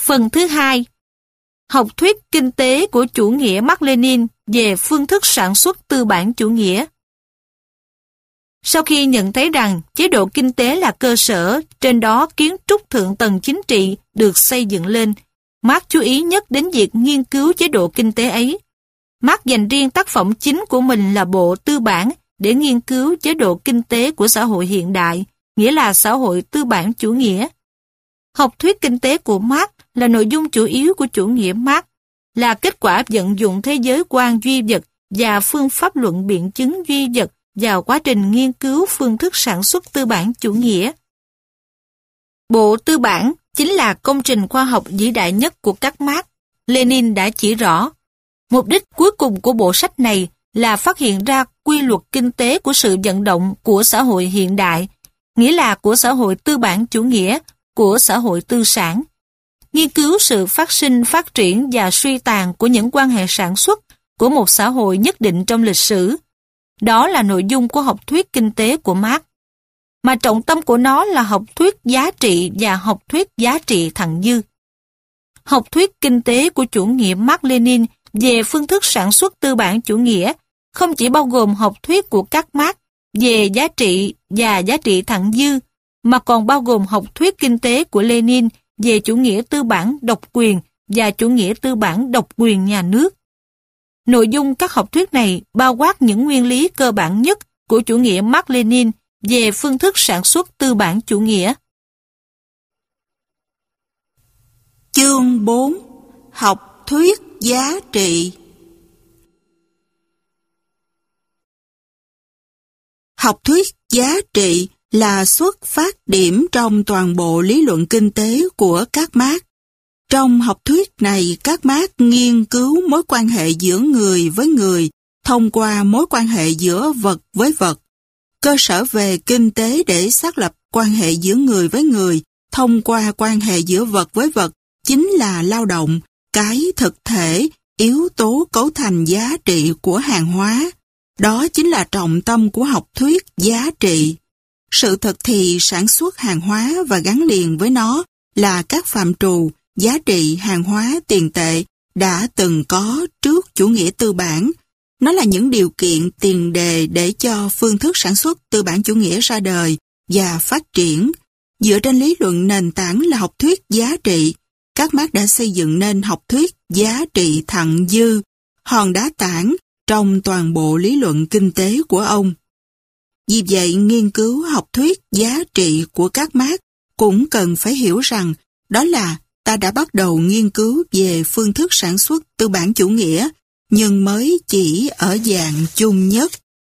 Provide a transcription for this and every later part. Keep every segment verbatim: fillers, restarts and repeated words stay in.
Phần thứ hai, học thuyết kinh tế của chủ nghĩa Mác Lênin về phương thức sản xuất tư bản chủ nghĩa. Sau khi nhận thấy rằng chế độ kinh tế là cơ sở, trên đó kiến trúc thượng tầng chính trị được xây dựng lên, Mác chú ý nhất đến việc nghiên cứu chế độ kinh tế ấy. Mác dành riêng tác phẩm chính của mình là bộ Tư bản để nghiên cứu chế độ kinh tế của xã hội hiện đại, nghĩa là xã hội tư bản chủ nghĩa. Học thuyết kinh tế của Mác là nội dung chủ yếu của chủ nghĩa Mác, là kết quả vận dụng thế giới quan duy vật và phương pháp luận biện chứng duy vật vào quá trình nghiên cứu phương thức sản xuất tư bản chủ nghĩa. Bộ Tư bản chính là công trình khoa học vĩ đại nhất của các Mác. Lenin đã chỉ rõ, mục đích cuối cùng của bộ sách này là phát hiện ra quy luật kinh tế của sự vận động của xã hội hiện đại, nghĩa là của xã hội tư bản chủ nghĩa, của xã hội tư sản. Nghiên cứu sự phát sinh, phát triển và suy tàn của những quan hệ sản xuất của một xã hội nhất định trong lịch sử. Đó là nội dung của học thuyết kinh tế của Mác. Mà trọng tâm của nó là học thuyết giá trị và học thuyết giá trị thặng dư. Học thuyết kinh tế của chủ nghĩa Mác Lênin về phương thức sản xuất tư bản chủ nghĩa không chỉ bao gồm học thuyết của các Mác về giá trị và giá trị thặng dư, mà còn bao gồm học thuyết kinh tế của Lenin về chủ nghĩa tư bản độc quyền và chủ nghĩa tư bản độc quyền nhà nước. Nội dung các học thuyết này bao quát những nguyên lý cơ bản nhất của chủ nghĩa Mác Lênin về phương thức sản xuất tư bản chủ nghĩa. Chương bốn. Học thuyết giá trị. Học thuyết giá trị là xuất phát điểm trong toàn bộ lý luận kinh tế của các Mác. Trong học thuyết này, các Mác nghiên cứu mối quan hệ giữa người với người thông qua mối quan hệ giữa vật với vật. Cơ sở về kinh tế để xác lập quan hệ giữa người với người thông qua quan hệ giữa vật với vật chính là lao động, cái thực thể, yếu tố cấu thành giá trị của hàng hóa. Đó chính là trọng tâm của học thuyết giá trị. Sự thật thì sản xuất hàng hóa và gắn liền với nó là các phạm trù, giá trị hàng hóa tiền tệ đã từng có trước chủ nghĩa tư bản. Nó là những điều kiện tiền đề để cho phương thức sản xuất tư bản chủ nghĩa ra đời và phát triển. Dựa trên lý luận nền tảng là học thuyết giá trị, các Mác đã xây dựng nên học thuyết giá trị thặng dư, hòn đá tảng trong toàn bộ lý luận kinh tế của ông. Vì vậy, nghiên cứu học thuyết giá trị của các Mác cũng cần phải hiểu rằng đó là ta đã bắt đầu nghiên cứu về phương thức sản xuất tư bản chủ nghĩa, nhưng mới chỉ ở dạng chung nhất.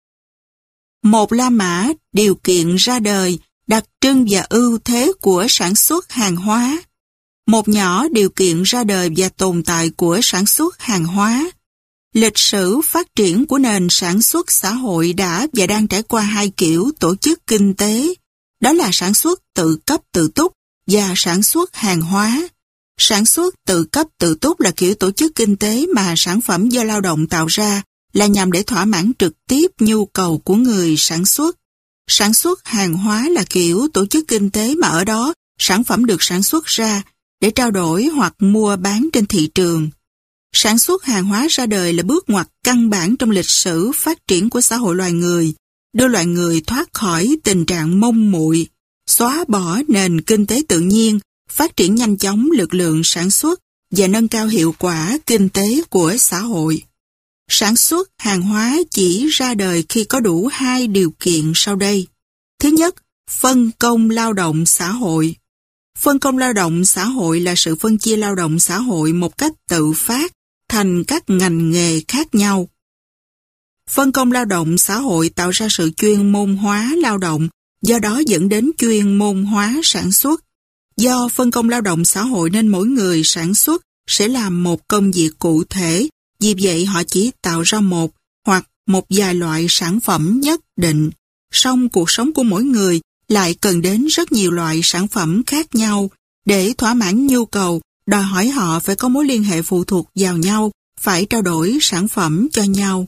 Một La Mã, điều kiện ra đời, đặc trưng và ưu thế của sản xuất hàng hóa. Một nhỏ, điều kiện ra đời và tồn tại của sản xuất hàng hóa. Lịch sử phát triển của nền sản xuất xã hội đã và đang trải qua hai kiểu tổ chức kinh tế. Đó là sản xuất tự cấp tự túc và sản xuất hàng hóa. Sản xuất tự cấp tự túc là kiểu tổ chức kinh tế mà sản phẩm do lao động tạo ra là nhằm để thỏa mãn trực tiếp nhu cầu của người sản xuất. Sản xuất hàng hóa là kiểu tổ chức kinh tế mà ở đó sản phẩm được sản xuất ra để trao đổi hoặc mua bán trên thị trường. Sản xuất hàng hóa ra đời là bước ngoặt căn bản trong lịch sử phát triển của xã hội loài người, đưa loài người thoát khỏi tình trạng mông muội, xóa bỏ nền kinh tế tự nhiên, phát triển nhanh chóng lực lượng sản xuất và nâng cao hiệu quả kinh tế của xã hội. Sản xuất hàng hóa chỉ ra đời khi có đủ hai điều kiện sau đây. Thứ nhất, phân công lao động xã hội. Phân công lao động xã hội là sự phân chia lao động xã hội một cách tự phát thành các ngành nghề khác nhau. Phân công lao động xã hội tạo ra sự chuyên môn hóa lao động, do đó dẫn đến chuyên môn hóa sản xuất. Do phân công lao động xã hội nên mỗi người sản xuất sẽ làm một công việc cụ thể, vì vậy họ chỉ tạo ra một hoặc một vài loại sản phẩm nhất định. Song cuộc sống của mỗi người lại cần đến rất nhiều loại sản phẩm khác nhau. Để thỏa mãn nhu cầu, đòi hỏi họ phải có mối liên hệ phụ thuộc vào nhau, phải trao đổi sản phẩm cho nhau.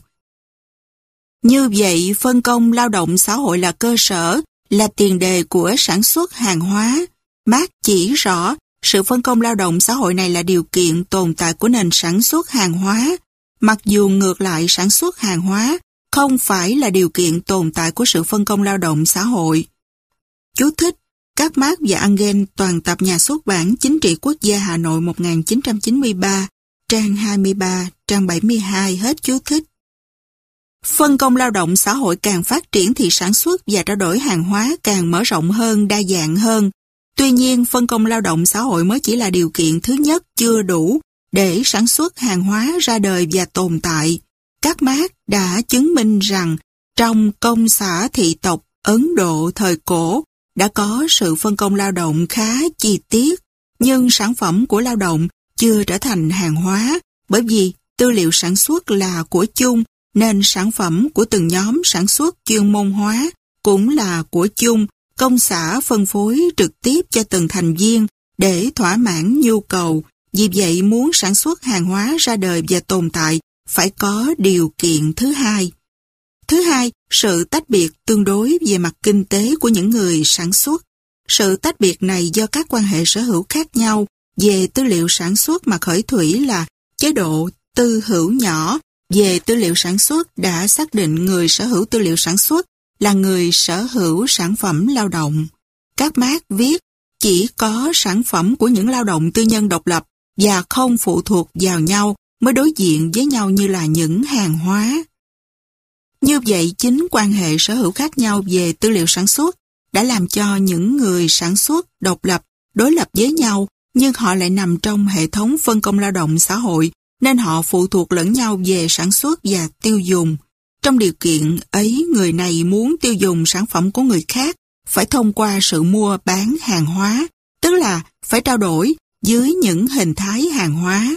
Như vậy, phân công lao động xã hội là cơ sở, là tiền đề của sản xuất hàng hóa. Mác chỉ rõ sự phân công lao động xã hội này là điều kiện tồn tại của nền sản xuất hàng hóa, mặc dù ngược lại sản xuất hàng hóa không phải là điều kiện tồn tại của sự phân công lao động xã hội. Chú thích: Các Marx và Engels, toàn tập nhà xuất bản Chính trị Quốc gia Hà Nội một nghìn chín trăm chín mươi ba, trang hai mươi ba, trang bảy mươi hai, hết chú thích. Phân công lao động xã hội càng phát triển thì sản xuất và trao đổi hàng hóa càng mở rộng hơn, đa dạng hơn. Tuy nhiên, phân công lao động xã hội mới chỉ là điều kiện thứ nhất chưa đủ để sản xuất hàng hóa ra đời và tồn tại. Các Marx đã chứng minh rằng trong công xã thị tộc Ấn Độ thời cổ đã có sự phân công lao động khá chi tiết, nhưng sản phẩm của lao động chưa trở thành hàng hóa, bởi vì tư liệu sản xuất là của chung, nên sản phẩm của từng nhóm sản xuất chuyên môn hóa cũng là của chung. Công xã phân phối trực tiếp cho từng thành viên để thỏa mãn nhu cầu. Vì vậy, muốn sản xuất hàng hóa ra đời và tồn tại phải có điều kiện thứ hai. Thứ hai, sự tách biệt tương đối về mặt kinh tế của những người sản xuất. Sự tách biệt này do các quan hệ sở hữu khác nhau về tư liệu sản xuất mà khởi thủy là chế độ tư hữu nhỏ. Về tư liệu sản xuất đã xác định người sở hữu tư liệu sản xuất là người sở hữu sản phẩm lao động. Các Marx viết chỉ có sản phẩm của những lao động tư nhân độc lập và không phụ thuộc vào nhau mới đối diện với nhau như là những hàng hóa. Như vậy, chính quan hệ sở hữu khác nhau về tư liệu sản xuất đã làm cho những người sản xuất độc lập đối lập với nhau, nhưng họ lại nằm trong hệ thống phân công lao động xã hội, nên họ phụ thuộc lẫn nhau về sản xuất và tiêu dùng. Trong điều kiện ấy, người này muốn tiêu dùng sản phẩm của người khác phải thông qua sự mua bán hàng hóa, tức là phải trao đổi dưới những hình thái hàng hóa.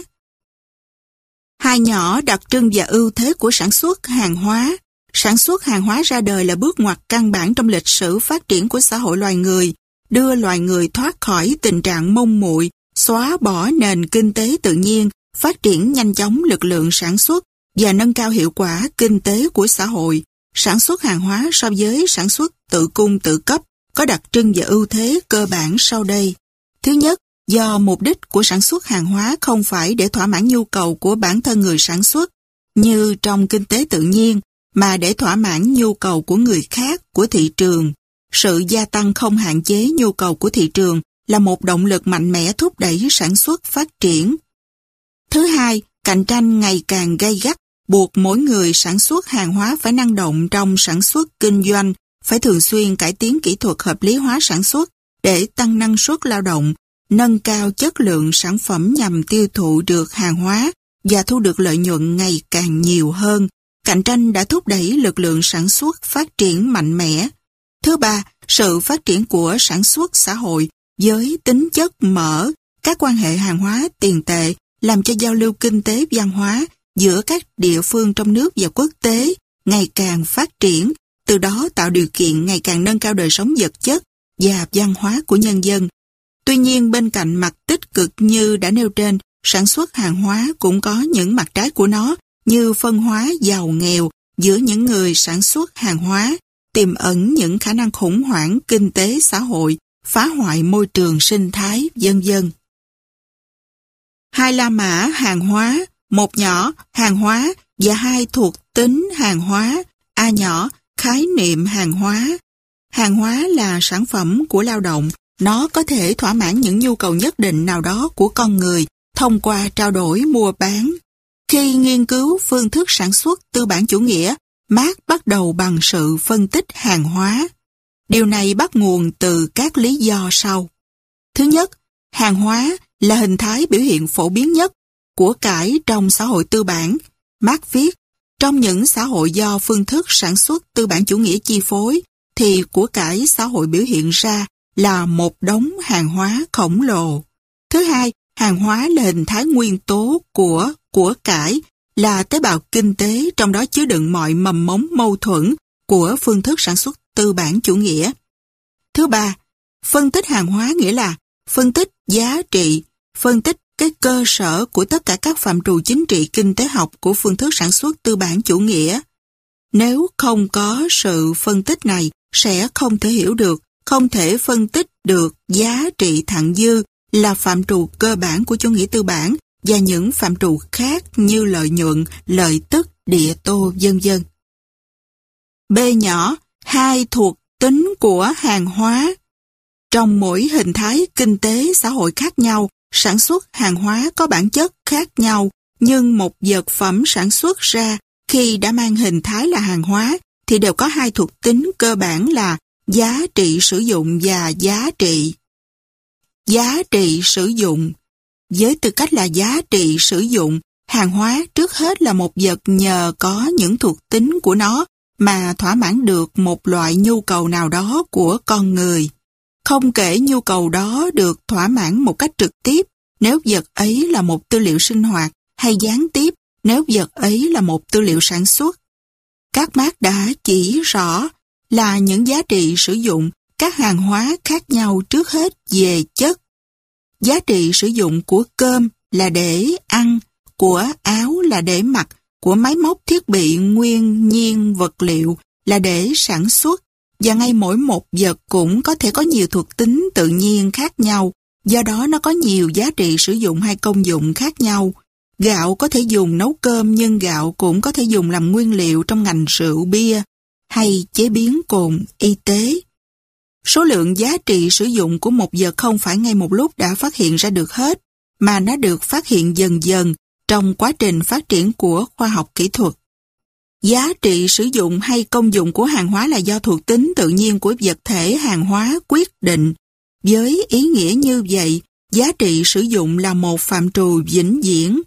Hai nhỏ đặc trưng và ưu thế của sản xuất hàng hóa. Sản xuất hàng hóa ra đời là bước ngoặt căn bản trong lịch sử phát triển của xã hội loài người, đưa loài người thoát khỏi tình trạng mông muội, xóa bỏ nền kinh tế tự nhiên, phát triển nhanh chóng lực lượng sản xuất và nâng cao hiệu quả kinh tế của xã hội. Sản xuất hàng hóa so với sản xuất tự cung tự cấp có đặc trưng và ưu thế cơ bản sau đây. Thứ nhất, do mục đích của sản xuất hàng hóa không phải để thỏa mãn nhu cầu của bản thân người sản xuất, như trong kinh tế tự nhiên, mà để thỏa mãn nhu cầu của người khác, của thị trường. Sự gia tăng không hạn chế nhu cầu của thị trường là một động lực mạnh mẽ thúc đẩy sản xuất phát triển. Thứ hai, cạnh tranh ngày càng gay gắt, buộc mỗi người sản xuất hàng hóa phải năng động trong sản xuất kinh doanh, phải thường xuyên cải tiến kỹ thuật hợp lý hóa sản xuất để tăng năng suất lao động, nâng cao chất lượng sản phẩm nhằm tiêu thụ được hàng hóa và thu được lợi nhuận ngày càng nhiều hơn. Cạnh tranh đã thúc đẩy lực lượng sản xuất phát triển mạnh mẽ. Thứ ba, sự phát triển của sản xuất xã hội với tính chất mở, các quan hệ hàng hóa tiền tệ làm cho giao lưu kinh tế văn hóa giữa các địa phương trong nước và quốc tế ngày càng phát triển, từ đó tạo điều kiện ngày càng nâng cao đời sống vật chất và văn hóa của nhân dân. Tuy nhiên, bên cạnh mặt tích cực như đã nêu trên, sản xuất hàng hóa cũng có những mặt trái của nó, như phân hóa giàu nghèo giữa những người sản xuất hàng hóa, tiềm ẩn những khả năng khủng hoảng kinh tế xã hội, phá hoại môi trường sinh thái, vân vân. Hai la mã hàng hóa, một nhỏ hàng hóa và hai thuộc tính hàng hóa. A nhỏ, khái niệm hàng hóa. Hàng hóa là sản phẩm của lao động, nó có thể thỏa mãn những nhu cầu nhất định nào đó của con người thông qua trao đổi mua bán. Khi nghiên cứu phương thức sản xuất tư bản chủ nghĩa, Marx bắt đầu bằng sự phân tích hàng hóa. Điều này bắt nguồn từ các lý do sau. Thứ nhất, hàng hóa là hình thái biểu hiện phổ biến nhất của cải trong xã hội tư bản. Marx viết, trong những xã hội do phương thức sản xuất tư bản chủ nghĩa chi phối, thì của cải xã hội biểu hiện ra là một đống hàng hóa khổng lồ. Thứ hai, hàng hóa là hình thái nguyên tố của của cải, là tế bào kinh tế, trong đó chứa đựng mọi mầm mống mâu thuẫn của phương thức sản xuất tư bản chủ nghĩa. Thứ ba, phân tích hàng hóa nghĩa là phân tích giá trị, phân tích cái cơ sở của tất cả các phạm trù chính trị kinh tế học của phương thức sản xuất tư bản chủ nghĩa. Nếu không có sự phân tích này, sẽ không thể hiểu được, không thể phân tích được giá trị thặng dư là phạm trù cơ bản của chủ nghĩa tư bản và những phạm trù khác như lợi nhuận, lợi tức, địa tô, vân vân. B nhỏ, hai thuộc tính của hàng hóa. Trong mỗi hình thái kinh tế xã hội khác nhau, sản xuất hàng hóa có bản chất khác nhau, nhưng một vật phẩm sản xuất ra khi đã mang hình thái là hàng hóa thì đều có hai thuộc tính cơ bản là giá trị sử dụng và giá trị. Giá trị sử dụng. Với tư cách là giá trị sử dụng, hàng hóa trước hết là một vật nhờ có những thuộc tính của nó mà thỏa mãn được một loại nhu cầu nào đó của con người. Không kể nhu cầu đó được thỏa mãn một cách trực tiếp nếu vật ấy là một tư liệu sinh hoạt hay gián tiếp nếu vật ấy là một tư liệu sản xuất. Các Marx đã chỉ rõ là những giá trị sử dụng các hàng hóa khác nhau trước hết về chất. Giá trị sử dụng của cơm là để ăn, của áo là để mặc, của máy móc thiết bị nguyên nhiên vật liệu là để sản xuất, và ngay mỗi một vật cũng có thể có nhiều thuộc tính tự nhiên khác nhau, do đó nó có nhiều giá trị sử dụng hay công dụng khác nhau. Gạo có thể dùng nấu cơm nhưng gạo cũng có thể dùng làm nguyên liệu trong ngành rượu bia hay chế biến cồn y tế. Số lượng giá trị sử dụng của một vật không phải ngay một lúc đã phát hiện ra được hết, mà nó được phát hiện dần dần trong quá trình phát triển của khoa học kỹ thuật. Giá trị sử dụng hay công dụng của hàng hóa là do thuộc tính tự nhiên của vật thể hàng hóa quyết định. Với ý nghĩa như vậy, giá trị sử dụng là một phạm trù vĩnh viễn.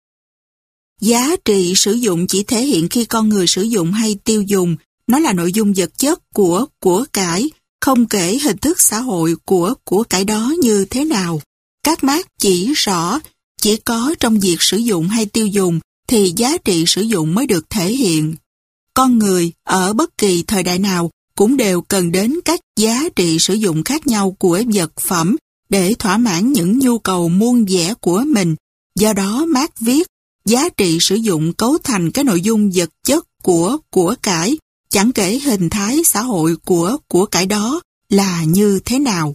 Giá trị sử dụng chỉ thể hiện khi con người sử dụng hay tiêu dùng, nó là nội dung vật chất của của cải, không kể hình thức xã hội của của cải đó như thế nào. Các Marx chỉ rõ, chỉ có trong việc sử dụng hay tiêu dùng thì giá trị sử dụng mới được thể hiện. Con người ở bất kỳ thời đại nào cũng đều cần đến các giá trị sử dụng khác nhau của vật phẩm để thỏa mãn những nhu cầu muôn vẻ của mình. Do đó Marx viết, giá trị sử dụng cấu thành cái nội dung vật chất của của cải, chẳng kể hình thái xã hội của của cải đó là như thế nào.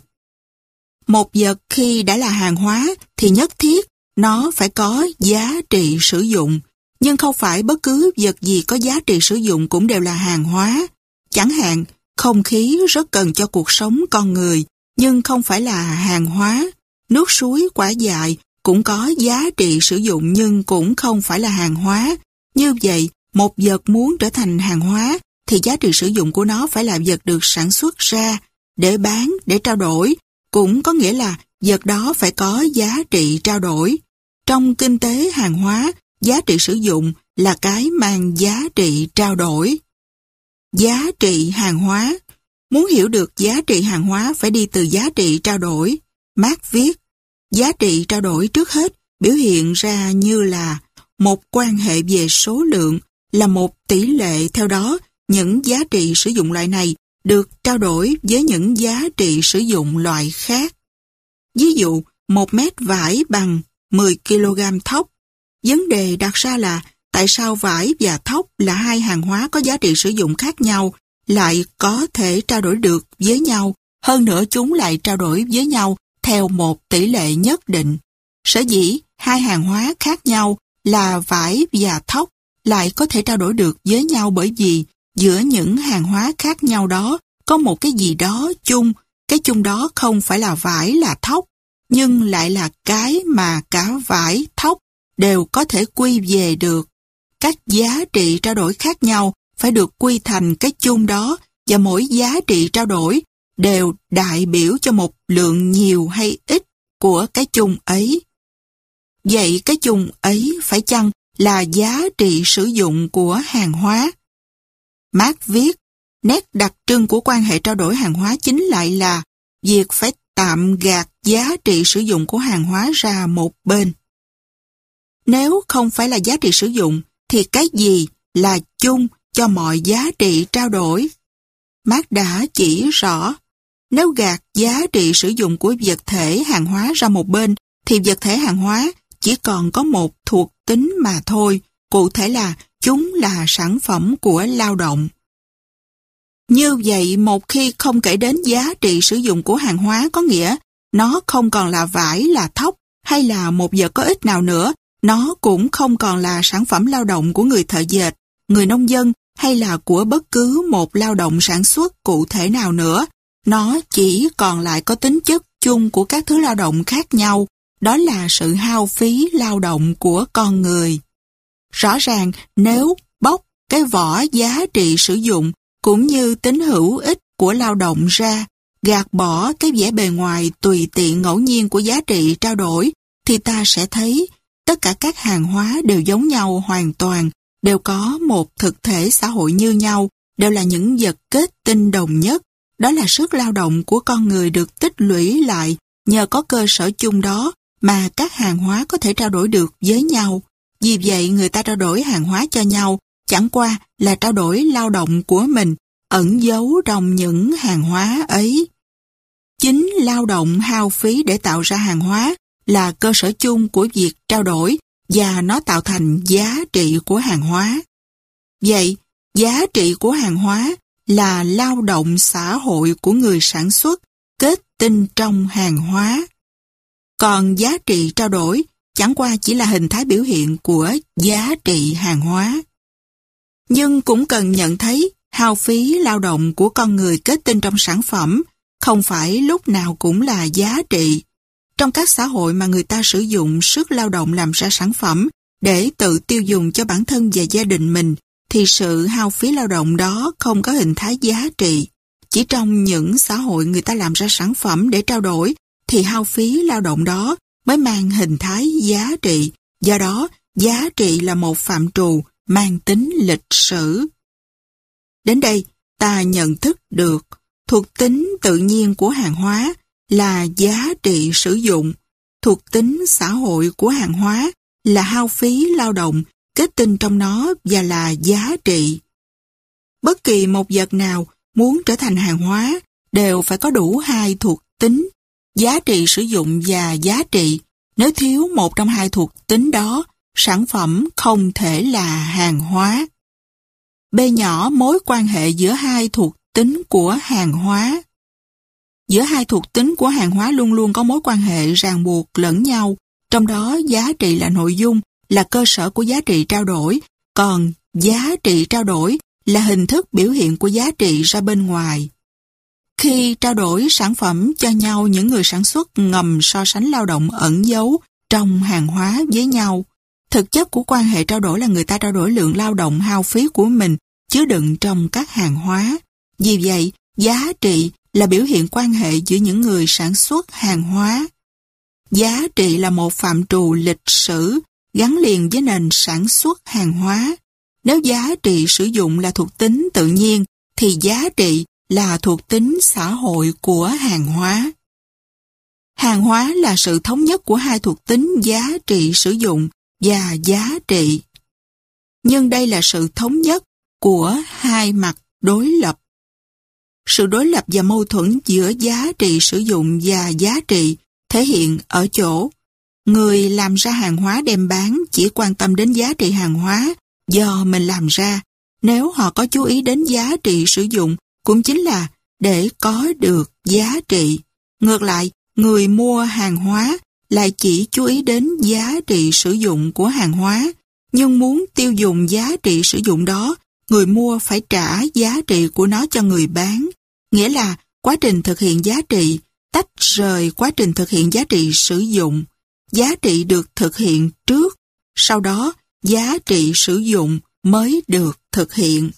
Một vật khi đã là hàng hóa thì nhất thiết nó phải có giá trị sử dụng, nhưng không phải bất cứ vật gì có giá trị sử dụng cũng đều là hàng hóa. Chẳng hạn, không khí rất cần cho cuộc sống con người, nhưng không phải là hàng hóa. Nước suối quả dại cũng có giá trị sử dụng nhưng cũng không phải là hàng hóa. Như vậy, một vật muốn trở thành hàng hóa thì giá trị sử dụng của nó phải là vật được sản xuất ra để bán, để trao đổi. Cũng có nghĩa là vật đó phải có giá trị trao đổi. Trong kinh tế hàng hóa, giá trị sử dụng là cái mang giá trị trao đổi. Giá trị hàng hóa. Muốn hiểu được giá trị hàng hóa phải đi từ giá trị trao đổi. Marx viết, giá trị trao đổi trước hết biểu hiện ra như là một quan hệ về số lượng, là một tỷ lệ. Theo đó, những giá trị sử dụng loại này được trao đổi với những giá trị sử dụng loại khác. Ví dụ, một mét vải bằng mười ki lô gam thóc. Vấn đề đặt ra là tại sao vải và thóc là hai hàng hóa có giá trị sử dụng khác nhau lại có thể trao đổi được với nhau, hơn nữa chúng lại trao đổi với nhau theo một tỷ lệ nhất định. Sở dĩ hai hàng hóa khác nhau là vải và thóc lại có thể trao đổi được với nhau bởi vì giữa những hàng hóa khác nhau đó có một cái gì đó chung. Cái chung đó không phải là vải là thóc, nhưng lại là cái mà cả vải, thóc đều có thể quy về được. Các giá trị trao đổi khác nhau phải được quy thành cái chung đó, và mỗi giá trị trao đổi đều đại biểu cho một lượng nhiều hay ít của cái chung ấy. Vậy cái chung ấy phải chăng là giá trị sử dụng của hàng hóa? Marx viết, nét đặc trưng của quan hệ trao đổi hàng hóa chính lại là việc phải tạm gạt giá trị sử dụng của hàng hóa ra một bên. Nếu không phải là giá trị sử dụng, thì cái gì là chung cho mọi giá trị trao đổi? Marx đã chỉ rõ, nếu gạt giá trị sử dụng của vật thể hàng hóa ra một bên, thì vật thể hàng hóa chỉ còn có một thuộc tính mà thôi, cụ thể là chúng là sản phẩm của lao động. Như vậy, một khi không kể đến giá trị sử dụng của hàng hóa có nghĩa nó không còn là vải, là thóc hay là một vật có ích nào nữa. Nó cũng không còn là sản phẩm lao động của người thợ dệt, người nông dân hay là của bất cứ một lao động sản xuất cụ thể nào nữa. Nó chỉ còn lại có tính chất chung của các thứ lao động khác nhau, đó là sự hao phí lao động của con người. Rõ ràng nếu bóc cái vỏ giá trị sử dụng cũng như tính hữu ích của lao động ra, gạt bỏ cái vẻ bề ngoài tùy tiện ngẫu nhiên của giá trị trao đổi, thì ta sẽ thấy tất cả các hàng hóa đều giống nhau hoàn toàn, đều có một thực thể xã hội như nhau, đều là những vật kết tinh đồng nhất. Đó là sức lao động của con người được tích lũy lại nhờ có cơ sở chung đó mà các hàng hóa có thể trao đổi được với nhau. Vì vậy người ta trao đổi hàng hóa cho nhau chẳng qua là trao đổi lao động của mình ẩn giấu trong những hàng hóa ấy. Chính lao động hao phí để tạo ra hàng hóa là cơ sở chung của việc trao đổi và nó tạo thành giá trị của hàng hóa. Vậy, giá trị của hàng hóa là lao động xã hội của người sản xuất kết tinh trong hàng hóa. Còn giá trị trao đổi chẳng qua chỉ là hình thái biểu hiện của giá trị hàng hóa. Nhưng cũng cần nhận thấy hao phí lao động của con người kết tinh trong sản phẩm không phải lúc nào cũng là giá trị. Trong các xã hội mà người ta sử dụng sức lao động làm ra sản phẩm để tự tiêu dùng cho bản thân và gia đình mình, thì sự hao phí lao động đó không có hình thái giá trị. Chỉ trong những xã hội người ta làm ra sản phẩm để trao đổi, thì hao phí lao động đó mới mang hình thái giá trị. Do đó, giá trị là một phạm trù mang tính lịch sử. Đến đây, ta nhận thức được thuộc tính tự nhiên của hàng hóa là giá trị sử dụng, thuộc tính xã hội của hàng hóa là hao phí lao động kết tinh trong nó và là giá trị. Bất kỳ một vật nào muốn trở thành hàng hóa đều phải có đủ hai thuộc tính, giá trị sử dụng và giá trị. Nếu thiếu một trong hai thuộc tính đó, sản phẩm không thể là hàng hóa. B nhỏ mối quan hệ giữa hai thuộc tính của hàng hóa. Giữa hai thuộc tính của hàng hóa luôn luôn có mối quan hệ ràng buộc lẫn nhau, trong đó giá trị là nội dung, là cơ sở của giá trị trao đổi, còn giá trị trao đổi là hình thức biểu hiện của giá trị ra bên ngoài. Khi trao đổi sản phẩm cho nhau, những người sản xuất ngầm so sánh lao động ẩn giấu trong hàng hóa với nhau. Thực chất của quan hệ trao đổi là người ta trao đổi lượng lao động hao phí của mình chứa đựng trong các hàng hóa. Vì vậy, giá trị là biểu hiện quan hệ giữa những người sản xuất hàng hóa. Giá trị là một phạm trù lịch sử gắn liền với nền sản xuất hàng hóa. Nếu giá trị sử dụng là thuộc tính tự nhiên, thì giá trị là thuộc tính xã hội của hàng hóa. Hàng hóa là sự thống nhất của hai thuộc tính giá trị sử dụng và giá trị. Nhưng đây là sự thống nhất của hai mặt đối lập. Sự đối lập và mâu thuẫn giữa giá trị sử dụng và giá trị thể hiện ở chỗ người làm ra hàng hóa đem bán chỉ quan tâm đến giá trị hàng hóa do mình làm ra. Nếu họ có chú ý đến giá trị sử dụng cũng chính là để có được giá trị. Ngược lại, người mua hàng hóa lại chỉ chú ý đến giá trị sử dụng của hàng hóa, nhưng muốn tiêu dùng giá trị sử dụng đó, người mua phải trả giá trị của nó cho người bán. Nghĩa là quá trình thực hiện giá trị tách rời quá trình thực hiện giá trị sử dụng. Giá trị được thực hiện trước, sau đó giá trị sử dụng mới được thực hiện.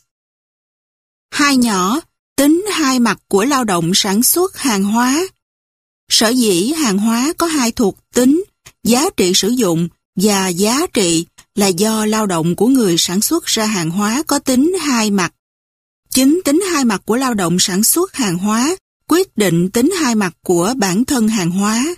Hai nhỏ, tính hai mặt của lao động sản xuất hàng hóa. Sở dĩ hàng hóa có hai thuộc tính, giá trị sử dụng và giá trị, là do lao động của người sản xuất ra hàng hóa có tính hai mặt. Chính tính hai mặt của lao động sản xuất hàng hóa quyết định tính hai mặt của bản thân hàng hóa.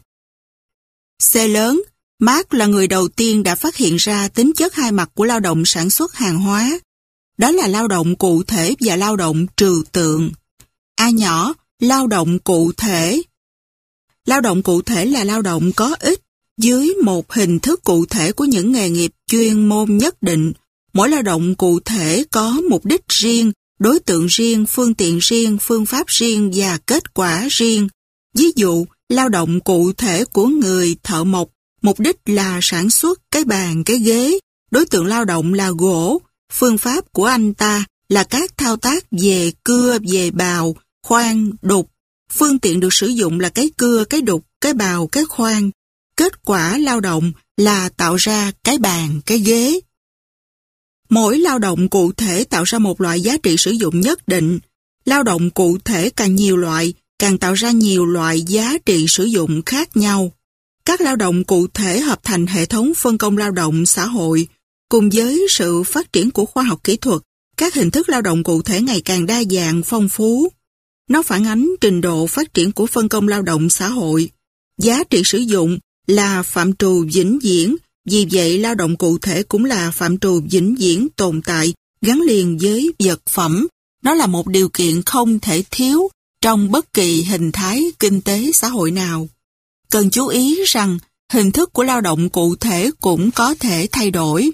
C lớn, Marx là người đầu tiên đã phát hiện ra tính chất hai mặt của lao động sản xuất hàng hóa. Đó là lao động cụ thể và lao động trừu tượng. A nhỏ, lao động cụ thể. Lao động cụ thể là lao động có ích dưới một hình thức cụ thể của những nghề nghiệp chuyên môn nhất định. Mỗi lao động cụ thể có mục đích riêng, đối tượng riêng, phương tiện riêng, phương pháp riêng và kết quả riêng. Ví dụ, Lao động cụ thể của người thợ mộc, mục đích là sản xuất cái bàn, cái ghế. Đối tượng lao động là gỗ. Phương pháp của anh ta là các thao tác về cưa, về bào, khoan, đục. Phương tiện được sử dụng là cái cưa, cái đục, cái bào, cái khoan. Kết quả lao động là tạo ra cái bàn, cái ghế. Mỗi lao động cụ thể tạo ra một loại giá trị sử dụng nhất định. Lao động cụ thể càng nhiều loại, càng tạo ra nhiều loại giá trị sử dụng khác nhau. Các lao động cụ thể hợp thành hệ thống phân công lao động xã hội. Cùng với sự phát triển của khoa học kỹ thuật, các hình thức lao động cụ thể ngày càng đa dạng, phong phú. Nó phản ánh trình độ phát triển của phân công lao động xã hội. Giá trị sử dụng là phạm trù vĩnh viễn, vì vậy lao động cụ thể cũng là phạm trù vĩnh viễn tồn tại, gắn liền với vật phẩm. Nó là một điều kiện không thể thiếu trong bất kỳ hình thái kinh tế xã hội nào. Cần chú ý rằng hình thức của lao động cụ thể cũng có thể thay đổi.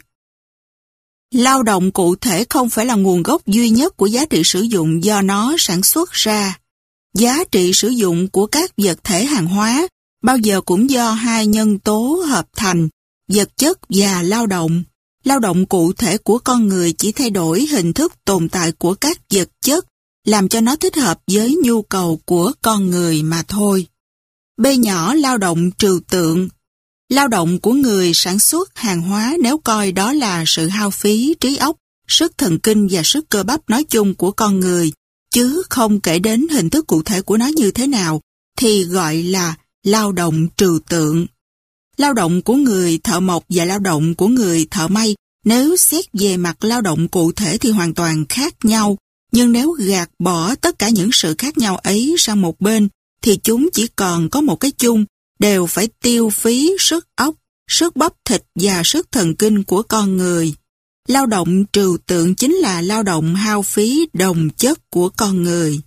Lao động cụ thể không phải là nguồn gốc duy nhất của giá trị sử dụng do nó sản xuất ra. Giá trị sử dụng của các vật thể hàng hóa bao giờ cũng do hai nhân tố hợp thành, vật chất và lao động. Lao động cụ thể của con người chỉ thay đổi hình thức tồn tại của các vật chất, làm cho nó thích hợp với nhu cầu của con người mà thôi. B nhỏ lao động trừu tượng. Lao động của người sản xuất hàng hóa nếu coi đó là sự hao phí trí óc, sức thần kinh và sức cơ bắp nói chung của con người, chứ không kể đến hình thức cụ thể của nó như thế nào, thì gọi là lao động trừu tượng. Lao động của người thợ mộc và lao động của người thợ may, nếu xét về mặt lao động cụ thể thì hoàn toàn khác nhau, nhưng nếu gạt bỏ tất cả những sự khác nhau ấy sang một bên, thì chúng chỉ còn có một cái chung, đều phải tiêu phí sức óc, sức bắp thịt và sức thần kinh của con người. Lao động trừu tượng chính là lao động hao phí đồng chất của con người.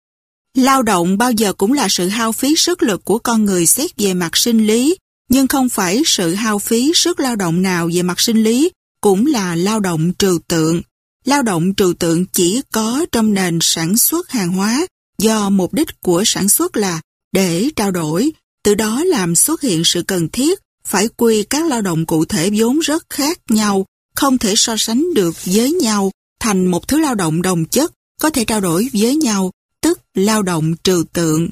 Lao động bao giờ cũng là sự hao phí sức lực của con người xét về mặt sinh lý, nhưng không phải sự hao phí sức lao động nào về mặt sinh lý cũng là lao động trừu tượng. Lao động trừu tượng chỉ có trong nền sản xuất hàng hóa do mục đích của sản xuất là để trao đổi, từ đó làm xuất hiện sự cần thiết phải quy các lao động cụ thể vốn rất khác nhau, không thể so sánh được với nhau thành một thứ lao động đồng chất có thể trao đổi với nhau, tức lao động trừu tượng.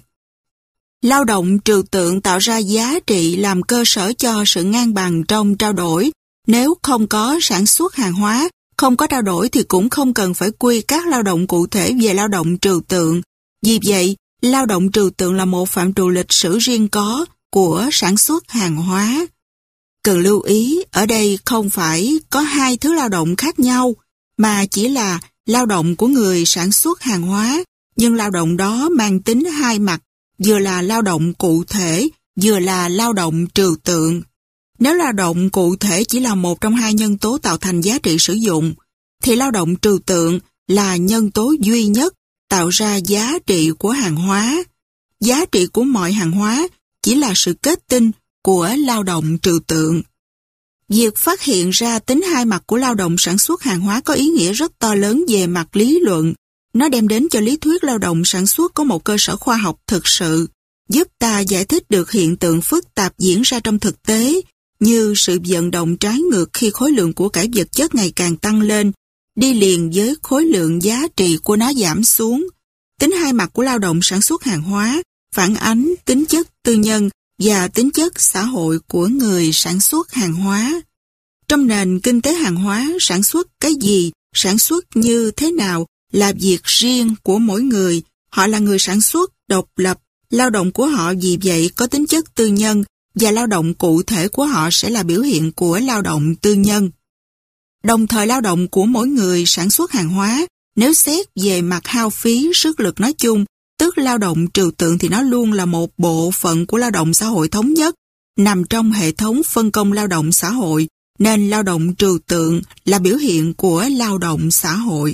Lao động trừu tượng tạo ra giá trị làm cơ sở cho sự ngang bằng trong trao đổi. Nếu không có sản xuất hàng hóa, không có trao đổi thì cũng không cần phải quy các lao động cụ thể về lao động trừu tượng. Vì vậy, lao động trừu tượng là một phạm trù lịch sử riêng có của sản xuất hàng hóa. Cần lưu ý, ở đây không phải có hai thứ lao động khác nhau, mà chỉ là lao động của người sản xuất hàng hóa, nhưng lao động đó mang tính hai mặt, vừa là lao động cụ thể, vừa là lao động trừu tượng. Nếu lao động cụ thể chỉ là một trong hai nhân tố tạo thành giá trị sử dụng, thì lao động trừu tượng là nhân tố duy nhất tạo ra giá trị của hàng hóa. Giá trị của mọi hàng hóa chỉ là sự kết tinh của lao động trừu tượng. Việc phát hiện ra tính hai mặt của lao động sản xuất hàng hóa có ý nghĩa rất to lớn về mặt lý luận. Nó đem đến cho lý thuyết lao động sản xuất có một cơ sở khoa học thực sự, giúp ta giải thích được hiện tượng phức tạp diễn ra trong thực tế, như sự vận động trái ngược khi khối lượng của cải vật chất ngày càng tăng lên, đi liền với khối lượng giá trị của nó giảm xuống. Tính hai mặt của lao động sản xuất hàng hóa phản ánh tính chất tư nhân và tính chất xã hội của người sản xuất hàng hóa. Trong nền kinh tế hàng hóa, sản xuất cái gì, sản xuất như thế nào là việc riêng của mỗi người. Họ là người sản xuất độc lập, lao động của họ vì vậy có tính chất tư nhân, và lao động cụ thể của họ sẽ là biểu hiện của lao động tư nhân. Đồng thời lao động của mỗi người sản xuất hàng hóa, nếu xét về mặt hao phí sức lực nói chung, tức lao động trừu tượng thì nó luôn là một bộ phận của lao động xã hội thống nhất, nằm trong hệ thống phân công lao động xã hội, nên lao động trừu tượng là biểu hiện của lao động xã hội.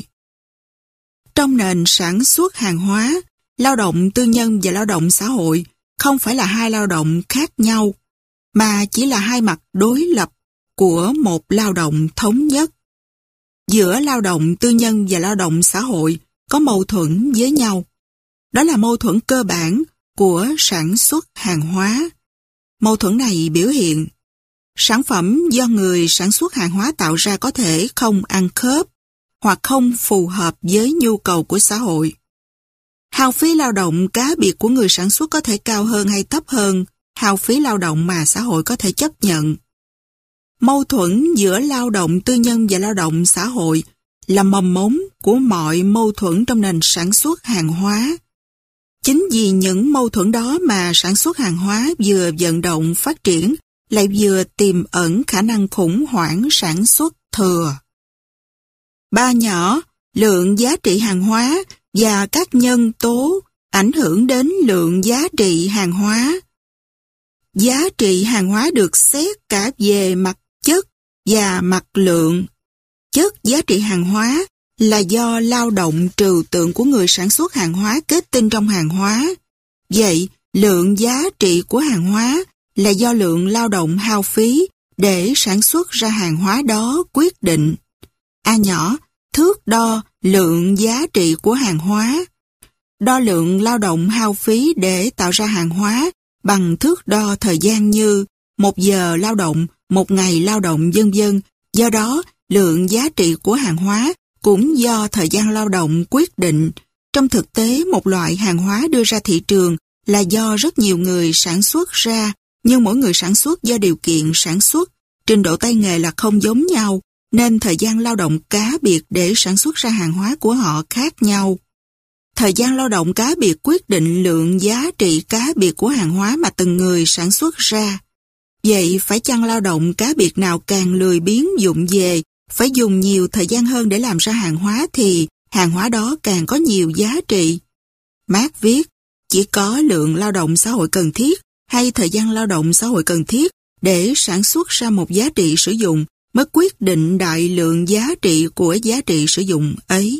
Trong nền sản xuất hàng hóa, lao động tư nhân và lao động xã hội không phải là hai lao động khác nhau, mà chỉ là hai mặt đối lập của một lao động thống nhất. Giữa lao động tư nhân và lao động xã hội có mâu thuẫn với nhau. Đó là mâu thuẫn cơ bản, của sản xuất hàng hóa. Mâu thuẫn này biểu hiện sản phẩm do người sản xuất hàng hóa tạo ra có thể không ăn khớp hoặc không phù hợp với nhu cầu của xã hội. Hao phí lao động cá biệt của người sản xuất có thể cao hơn hay thấp hơn hao phí lao động mà xã hội có thể chấp nhận. Mâu thuẫn giữa lao động tư nhân và lao động xã hội là mầm mống của mọi mâu thuẫn trong nền sản xuất hàng hóa. Chính vì những mâu thuẫn đó mà sản xuất hàng hóa vừa vận động phát triển lại vừa tiềm ẩn khả năng khủng hoảng sản xuất thừa. Ba nhỏ, lượng giá trị hàng hóa và các nhân tố ảnh hưởng đến lượng giá trị hàng hóa. Giá trị hàng hóa được xét cả về mặt chất và mặt lượng. Chất giá trị hàng hóa là do lao động trừu tượng của người sản xuất hàng hóa kết tinh trong hàng hóa. Vậy, lượng giá trị của hàng hóa là do lượng lao động hao phí để sản xuất ra hàng hóa đó quyết định. A nhỏ, thước đo lượng giá trị của hàng hóa. Đo lượng lao động hao phí để tạo ra hàng hóa bằng thước đo thời gian như một giờ lao động, một ngày lao động vân vân. Do đó, lượng giá trị của hàng hóa cũng do thời gian lao động quyết định. Trong thực tế, một loại hàng hóa đưa ra thị trường là do rất nhiều người sản xuất ra, nhưng mỗi người sản xuất do điều kiện sản xuất, trình độ tay nghề là không giống nhau, nên thời gian lao động cá biệt để sản xuất ra hàng hóa của họ khác nhau. Thời gian lao động cá biệt quyết định lượng giá trị cá biệt của hàng hóa mà từng người sản xuất ra. Vậy phải chăng lao động cá biệt nào càng lười biếng vụng về, phải dùng nhiều thời gian hơn để làm ra hàng hóa thì hàng hóa đó càng có nhiều giá trị? Marx viết, chỉ có lượng lao động xã hội cần thiết hay thời gian lao động xã hội cần thiết để sản xuất ra một giá trị sử dụng mới quyết định đại lượng giá trị của giá trị sử dụng ấy.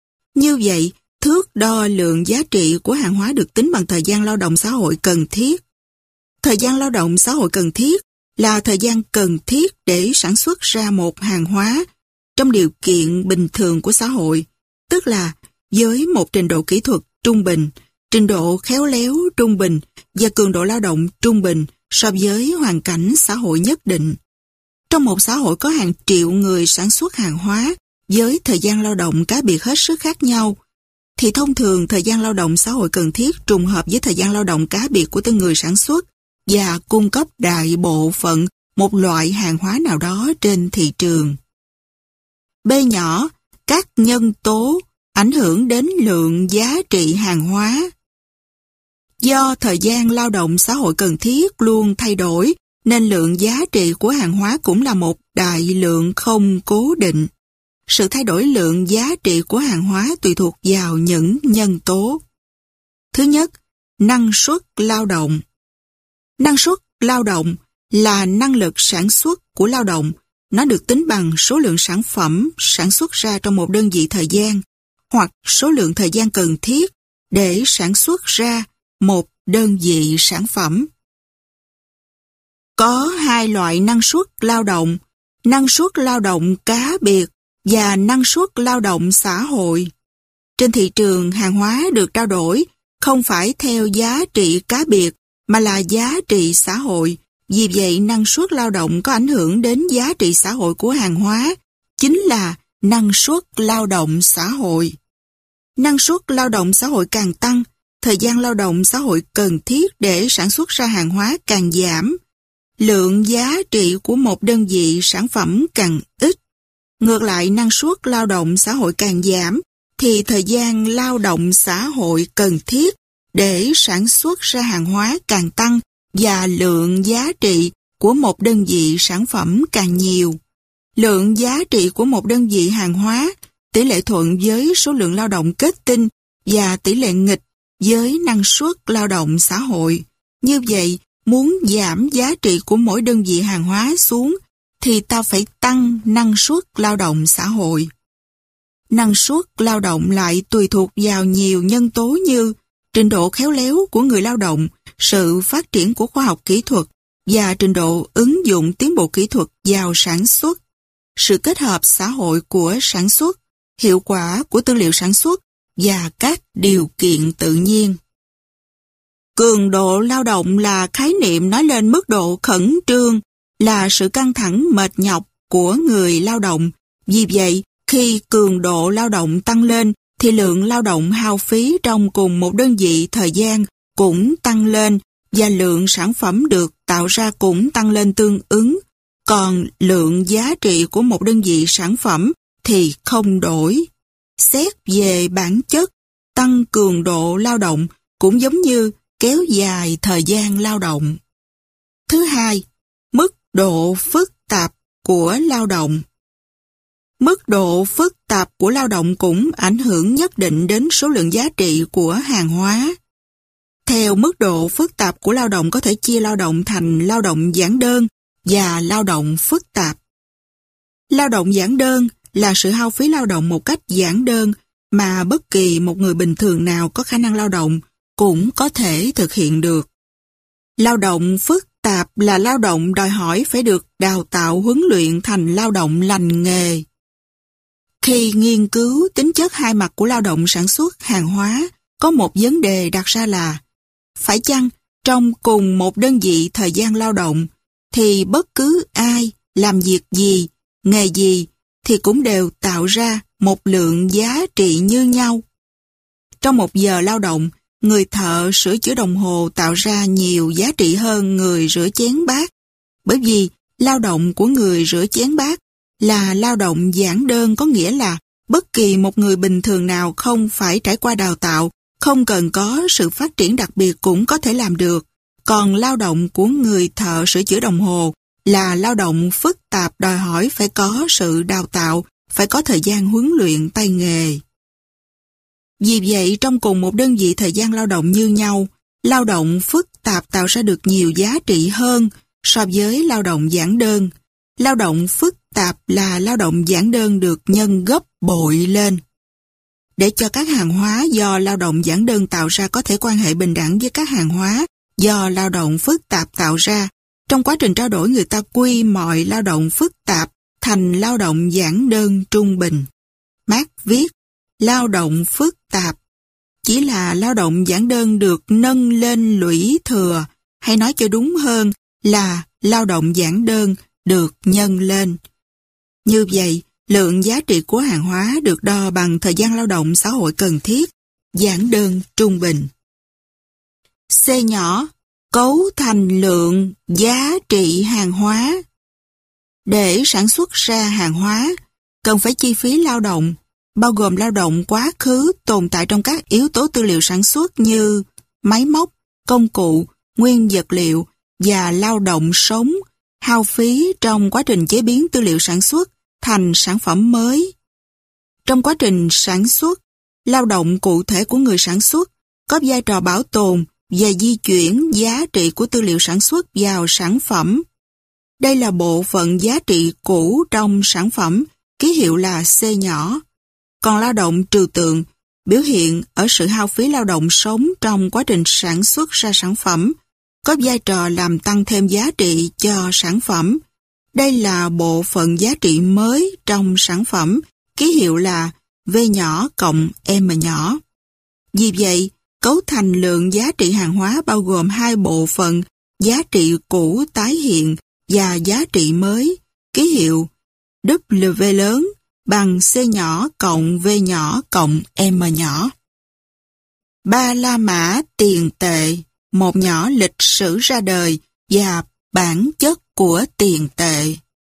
Như vậy, thước đo lượng giá trị của hàng hóa được tính bằng thời gian lao động xã hội cần thiết. Thời gian lao động xã hội cần thiết là thời gian cần thiết để sản xuất ra một hàng hóa trong điều kiện bình thường của xã hội, tức là với một trình độ kỹ thuật trung bình, trình độ khéo léo trung bình và cường độ lao động trung bình so với hoàn cảnh xã hội nhất định. Trong một xã hội có hàng triệu người sản xuất hàng hóa với thời gian lao động cá biệt hết sức khác nhau, thì thông thường thời gian lao động xã hội cần thiết trùng hợp với thời gian lao động cá biệt của từng người sản xuất và cung cấp đại bộ phận một loại hàng hóa nào đó trên thị trường. B nhỏ, các nhân tố ảnh hưởng đến lượng giá trị hàng hóa. Do thời gian lao động xã hội cần thiết luôn thay đổi, nên lượng giá trị của hàng hóa cũng là một đại lượng không cố định. Sự thay đổi lượng giá trị của hàng hóa tùy thuộc vào những nhân tố. Thứ nhất, năng suất lao động. Năng suất lao động là năng lực sản xuất của lao động. Nó được tính bằng số lượng sản phẩm sản xuất ra trong một đơn vị thời gian hoặc số lượng thời gian cần thiết để sản xuất ra một đơn vị sản phẩm. Có hai loại năng suất lao động, năng suất lao động cá biệt và năng suất lao động xã hội. Trên thị trường, hàng hóa được trao đổi không phải theo giá trị cá biệt mà là giá trị xã hội. Vì vậy, năng suất lao động có ảnh hưởng đến giá trị xã hội của hàng hóa, chính là năng suất lao động xã hội. Năng suất lao động xã hội càng tăng, thời gian lao động xã hội cần thiết để sản xuất ra hàng hóa càng giảm. Lượng giá trị của một đơn vị sản phẩm càng ít. Ngược lại, năng suất lao động xã hội càng giảm, thì thời gian lao động xã hội cần thiết để sản xuất ra hàng hóa càng tăng và lượng giá trị của một đơn vị sản phẩm càng nhiều. Lượng giá trị của một đơn vị hàng hóa tỷ lệ thuận với số lượng lao động kết tinh và tỷ lệ nghịch với năng suất lao động xã hội. Như vậy, muốn giảm giá trị của mỗi đơn vị hàng hóa xuống thì ta phải tăng năng suất lao động xã hội. Năng suất lao động lại tùy thuộc vào nhiều nhân tố như trình độ khéo léo của người lao động, sự phát triển của khoa học kỹ thuật và trình độ ứng dụng tiến bộ kỹ thuật vào sản xuất, sự kết hợp xã hội của sản xuất, hiệu quả của tư liệu sản xuất và các điều kiện tự nhiên. Cường độ lao động là khái niệm nói lên mức độ khẩn trương, là sự căng thẳng mệt nhọc của người lao động. Vì vậy, khi cường độ lao động tăng lên, thì lượng lao động hao phí trong cùng một đơn vị thời gian cũng tăng lên, và lượng sản phẩm được tạo ra cũng tăng lên tương ứng. Còn lượng giá trị của một đơn vị sản phẩm thì không đổi. Xét về bản chất, tăng cường độ lao động cũng giống như kéo dài thời gian lao động. Thứ hai, mức độ phức tạp của lao động. Mức độ phức tạp của lao động cũng ảnh hưởng nhất định đến số lượng giá trị của hàng hóa. Theo mức độ phức tạp của lao động có thể chia lao động thành lao động giản đơn và lao động phức tạp. Lao động giản đơn là sự hao phí lao động một cách giản đơn mà bất kỳ một người bình thường nào có khả năng lao động cũng có thể thực hiện được. Lao động phức tạp là lao động đòi hỏi phải được đào tạo huấn luyện thành lao động lành nghề. Khi nghiên cứu tính chất hai mặt của lao động sản xuất hàng hóa, có một vấn đề đặt ra là phải chăng trong cùng một đơn vị thời gian lao động thì bất cứ ai làm việc gì, nghề gì thì cũng đều tạo ra một lượng giá trị như nhau. Trong một giờ lao động, người thợ sửa chữa đồng hồ tạo ra nhiều giá trị hơn người rửa chén bát, bởi vì lao động của người rửa chén bát là lao động giản đơn, có nghĩa là bất kỳ một người bình thường nào không phải trải qua đào tạo, không cần có sự phát triển đặc biệt cũng có thể làm được. Còn lao động của người thợ sửa chữa đồng hồ là lao động phức tạp, đòi hỏi phải có sự đào tạo, phải có thời gian huấn luyện tay nghề. Vì vậy, trong cùng một đơn vị thời gian lao động như nhau, lao động phức tạp tạo ra được nhiều giá trị hơn so với lao động giản đơn. Lao động phức tạp là lao động giản đơn được nhân gấp bội lên. Để cho các hàng hóa do lao động giản đơn tạo ra có thể quan hệ bình đẳng với các hàng hóa do lao động phức tạp tạo ra, trong quá trình trao đổi người ta quy mọi lao động phức tạp thành lao động giản đơn trung bình. Marx viết, lao động phức tạp chỉ là lao động giản đơn được nâng lên lũy thừa, hay nói cho đúng hơn là lao động giản đơn được nhân lên. Như vậy, lượng giá trị của hàng hóa được đo bằng thời gian lao động xã hội cần thiết, giản đơn trung bình. C nhỏ, cấu thành lượng giá trị hàng hóa. Để sản xuất ra hàng hóa, cần phải chi phí lao động, bao gồm lao động quá khứ tồn tại trong các yếu tố tư liệu sản xuất như máy móc, công cụ, nguyên vật liệu và lao động sống, hao phí trong quá trình chế biến tư liệu sản xuất thành sản phẩm mới. Trong quá trình sản xuất, lao động cụ thể của người sản xuất có vai trò bảo tồn và di chuyển giá trị của tư liệu sản xuất vào sản phẩm. Đây là bộ phận giá trị cũ trong sản phẩm, ký hiệu là C nhỏ. Còn lao động trừu tượng biểu hiện ở sự hao phí lao động sống trong quá trình sản xuất ra sản phẩm, có vai trò làm tăng thêm giá trị cho sản phẩm. Đây là bộ phận giá trị mới trong sản phẩm, ký hiệu là V nhỏ cộng M nhỏ. Vì vậy, cấu thành lượng giá trị hàng hóa bao gồm hai bộ phận giá trị cũ tái hiện và giá trị mới, ký hiệu W lớn bằng C nhỏ cộng V nhỏ cộng M nhỏ. Ba La Mã tiền tệ, một nhỏ lịch sử ra đời và bản chất của tiền tệ.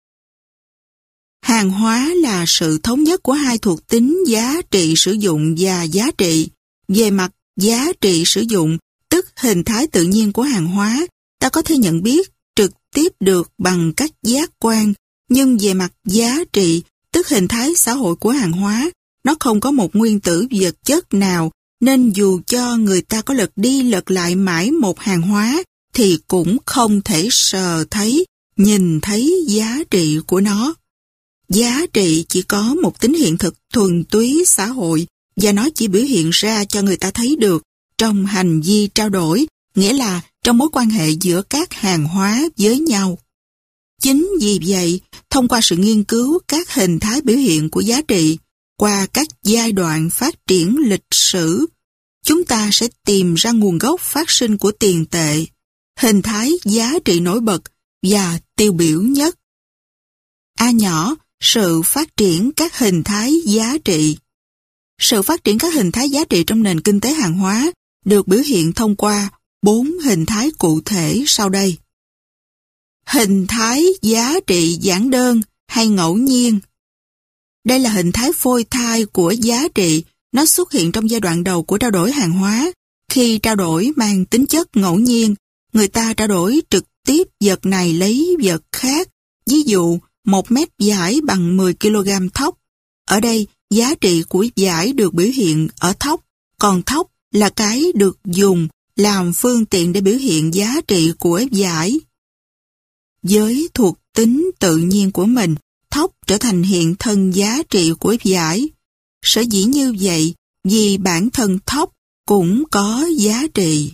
Hàng hóa là sự thống nhất của hai thuộc tính giá trị sử dụng và giá trị. Về mặt giá trị sử dụng, tức hình thái tự nhiên của hàng hóa, ta có thể nhận biết trực tiếp được bằng các giác quan, nhưng về mặt giá trị, tức hình thái xã hội của hàng hóa, nó không có một nguyên tử vật chất nào, nên dù cho người ta có lật đi lật lại mãi một hàng hóa, thì cũng không thể sờ thấy, nhìn thấy giá trị của nó. Giá trị chỉ có một tính hiện thực thuần túy xã hội, và nó chỉ biểu hiện ra cho người ta thấy được trong hành vi trao đổi, nghĩa là trong mối quan hệ giữa các hàng hóa với nhau. Chính vì vậy, thông qua sự nghiên cứu các hình thái biểu hiện của giá trị, qua các giai đoạn phát triển lịch sử, chúng ta sẽ tìm ra nguồn gốc phát sinh của tiền tệ, hình thái giá trị nổi bật và tiêu biểu nhất. A nhỏ, sự phát triển các hình thái giá trị. Sự phát triển các hình thái giá trị trong nền kinh tế hàng hóa được biểu hiện thông qua bốn hình thái cụ thể sau đây. Hình thái giá trị giản đơn hay ngẫu nhiên. Đây là hình thái phôi thai của giá trị, nó xuất hiện trong giai đoạn đầu của trao đổi hàng hóa. Khi trao đổi mang tính chất ngẫu nhiên, người ta trao đổi trực tiếp vật này lấy vật khác. Ví dụ, một mét vải bằng mười ki lô gam thóc. Ở đây, giá trị của vải được biểu hiện ở thóc, còn thóc là cái được dùng làm phương tiện để biểu hiện giá trị của vải. Với thuộc tính tự nhiên của mình, thóc trở thành hiện thân giá trị của vải. Sở dĩ như vậy vì bản thân thóc cũng có giá trị.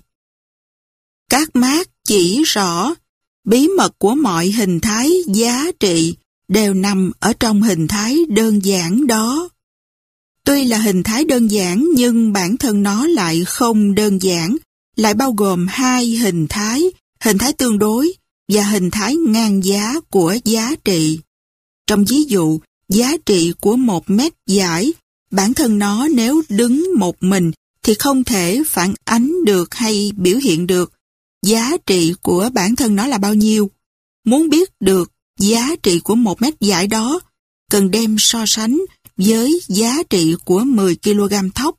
Các mác chỉ rõ bí mật của mọi hình thái giá trị đều nằm ở trong hình thái đơn giản đó. Tuy là hình thái đơn giản nhưng bản thân nó lại không đơn giản, lại bao gồm hai hình thái, hình thái tương đối và hình thái ngang giá của giá trị. Trong ví dụ, giá trị của một mét vải, bản thân nó nếu đứng một mình thì không thể phản ánh được hay biểu hiện được giá trị của bản thân nó là bao nhiêu. Muốn biết được giá trị của một mét vải đó, cần đem so sánh với giá trị của mười ki lô gam thóc.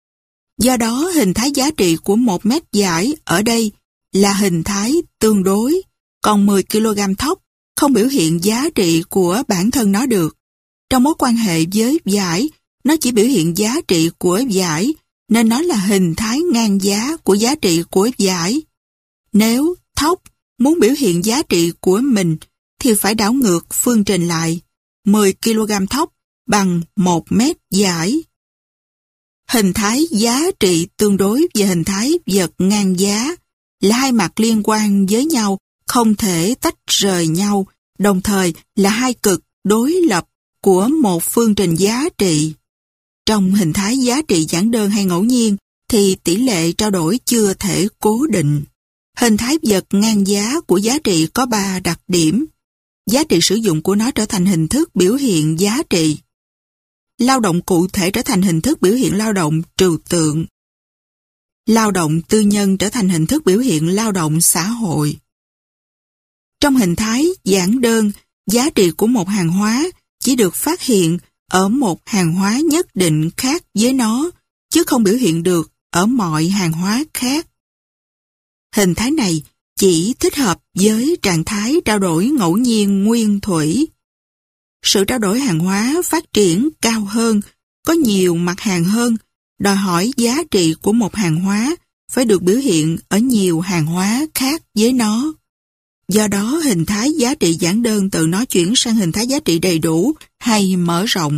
Do đó, hình thái giá trị của một mét vải ở đây là hình thái tương đối, còn mười ki lô gam thóc không biểu hiện giá trị của bản thân nó được. Trong mối quan hệ với vải, nó chỉ biểu hiện giá trị của vải, nên nó là hình thái ngang giá của giá trị của vải. Nếu thóc muốn biểu hiện giá trị của mình, thì phải đảo ngược phương trình lại, mười ki lô gam thóc bằng một mét vải. Hình thái giá trị tương đối và hình thái vật ngang giá là hai mặt liên quan với nhau, không thể tách rời nhau, đồng thời là hai cực đối lập của một phương trình giá trị. Trong hình thái giá trị giản đơn hay ngẫu nhiên thì tỷ lệ trao đổi chưa thể cố định. Hình thái vật ngang giá của giá trị có ba đặc điểm. Giá trị sử dụng của nó trở thành hình thức biểu hiện giá trị. Lao động cụ thể trở thành hình thức biểu hiện lao động trừu tượng. Lao động tư nhân trở thành hình thức biểu hiện lao động xã hội. Trong hình thái giản đơn, giá trị của một hàng hóa chỉ được phát hiện ở một hàng hóa nhất định khác với nó, chứ không biểu hiện được ở mọi hàng hóa khác. Hình thái này chỉ thích hợp với trạng thái trao đổi ngẫu nhiên nguyên thủy. Sự trao đổi hàng hóa phát triển cao hơn, có nhiều mặt hàng hơn, đòi hỏi giá trị của một hàng hóa phải được biểu hiện ở nhiều hàng hóa khác với nó. Do đó, hình thái giá trị giản đơn tự nó chuyển sang hình thái giá trị đầy đủ hay mở rộng.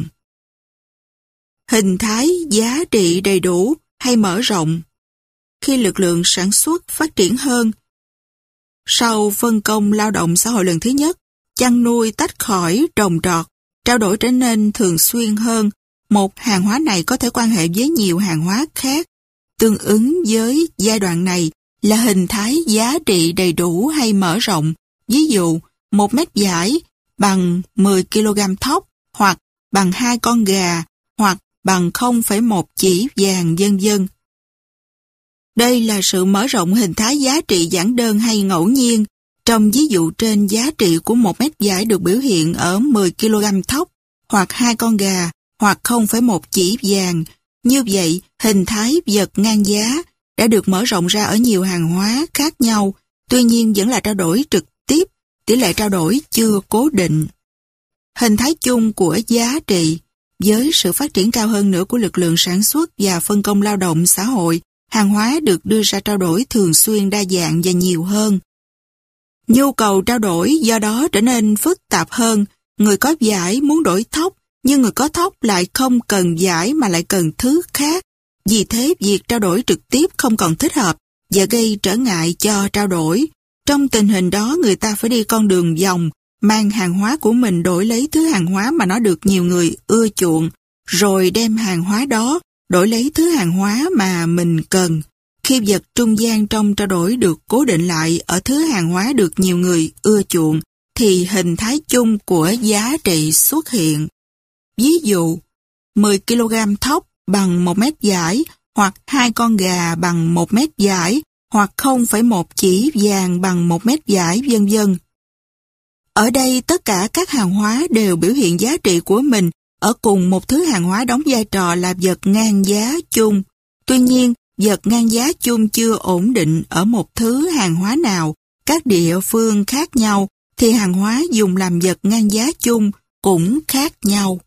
Hình thái giá trị đầy đủ hay mở rộng. Khi lực lượng sản xuất phát triển hơn, sau phân công lao động xã hội lần thứ nhất, chăn nuôi tách khỏi trồng trọt, trao đổi trở nên thường xuyên hơn, một hàng hóa này có thể quan hệ với nhiều hàng hóa khác. Tương ứng với giai đoạn này là hình thái giá trị đầy đủ hay mở rộng. Ví dụ, một mét vải bằng mười ki lô gam thóc, hoặc bằng hai con gà, hoặc bằng không phẩy một chỉ vàng, vân vân. Đây là sự mở rộng hình thái giá trị giản đơn hay ngẫu nhiên. Trong ví dụ trên, giá trị của một mét vải được biểu hiện ở mười ki lô gam thóc, hoặc hai con gà, hoặc không phẩy một chỉ vàng. Như vậy, hình thái vật ngang giá đã được mở rộng ra ở nhiều hàng hóa khác nhau, tuy nhiên vẫn là trao đổi trực tiếp, tỷ lệ trao đổi chưa cố định. Hình thái chung của giá trị, với sự phát triển cao hơn nữa của lực lượng sản xuất và phân công lao động xã hội, hàng hóa được đưa ra trao đổi thường xuyên, đa dạng và nhiều hơn. Nhu cầu trao đổi do đó trở nên phức tạp hơn. Người có vải muốn đổi thóc, nhưng người có thóc lại không cần vải mà lại cần thứ khác. Vì thế, việc trao đổi trực tiếp không còn thích hợp và gây trở ngại cho trao đổi. Trong tình hình đó, người ta phải đi con đường vòng, mang hàng hóa của mình đổi lấy thứ hàng hóa mà nó được nhiều người ưa chuộng, rồi đem hàng hóa đó đổi lấy thứ hàng hóa mà mình cần. Khi vật trung gian trong trao đổi được cố định lại ở thứ hàng hóa được nhiều người ưa chuộng, thì hình thái chung của giá trị xuất hiện. Ví dụ, mười ki lô gam thóc bằng một mét vải, hoặc hai con gà bằng một mét vải, hoặc không phẩy một chỉ vàng bằng một mét vải, vân vân. Ở đây tất cả các hàng hóa đều biểu hiện giá trị của mình ở cùng một thứ hàng hóa đóng vai trò là vật ngang giá chung. Tuy nhiên, vật ngang giá chung chưa ổn định ở một thứ hàng hóa nào, các địa phương khác nhau, thì hàng hóa dùng làm vật ngang giá chung cũng khác nhau.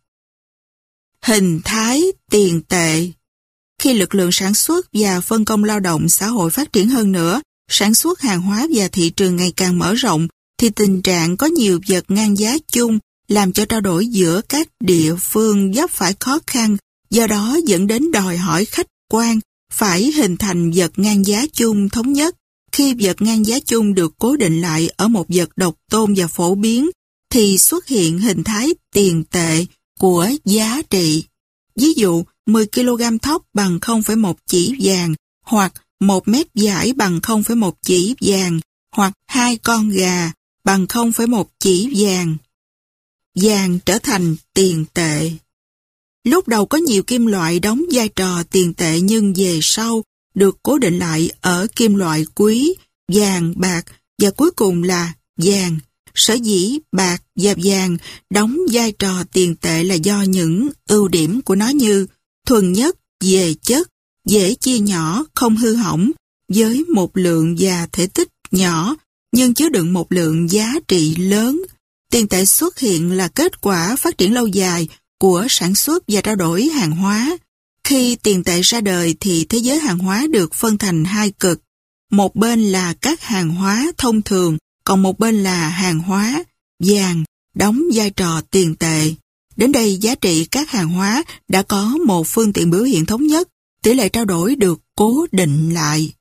Hình thái tiền tệ. Khi lực lượng sản xuất và phân công lao động xã hội phát triển hơn nữa, sản xuất hàng hóa và thị trường ngày càng mở rộng, thì tình trạng có nhiều vật ngang giá chung làm cho trao đổi giữa các địa phương vấp phải khó khăn, do đó dẫn đến đòi hỏi khách quan phải hình thành vật ngang giá chung thống nhất. Khi vật ngang giá chung được cố định lại ở một vật độc tôn và phổ biến, thì xuất hiện hình thái tiền tệ của giá trị. Ví dụ, mười ki lô gam thóc bằng không phẩy một chỉ vàng, hoặc một mét vải bằng không phẩy một chỉ vàng, hoặc hai con gà bằng không phẩy một chỉ vàng. Vàng trở thành tiền tệ. Lúc đầu có nhiều kim loại đóng vai trò tiền tệ, nhưng về sau được cố định lại ở kim loại quý, vàng, bạc và cuối cùng là vàng. Sở dĩ bạc và vàng đóng vai trò tiền tệ là do những ưu điểm của nó như thuần nhất về chất, dễ chia nhỏ, không hư hỏng, với một lượng và thể tích nhỏ nhưng chứa đựng một lượng giá trị lớn. Tiền tệ xuất hiện là kết quả phát triển lâu dài của sản xuất và trao đổi hàng hóa. Khi tiền tệ ra đời thì thế giới hàng hóa được phân thành hai cực. Một bên là các hàng hóa thông thường, còn một bên là hàng hóa. Vàng đóng vai trò tiền tệ. Đến đây giá trị các hàng hóa đã có một phương tiện biểu hiện thống nhất, tỷ lệ trao đổi được cố định lại.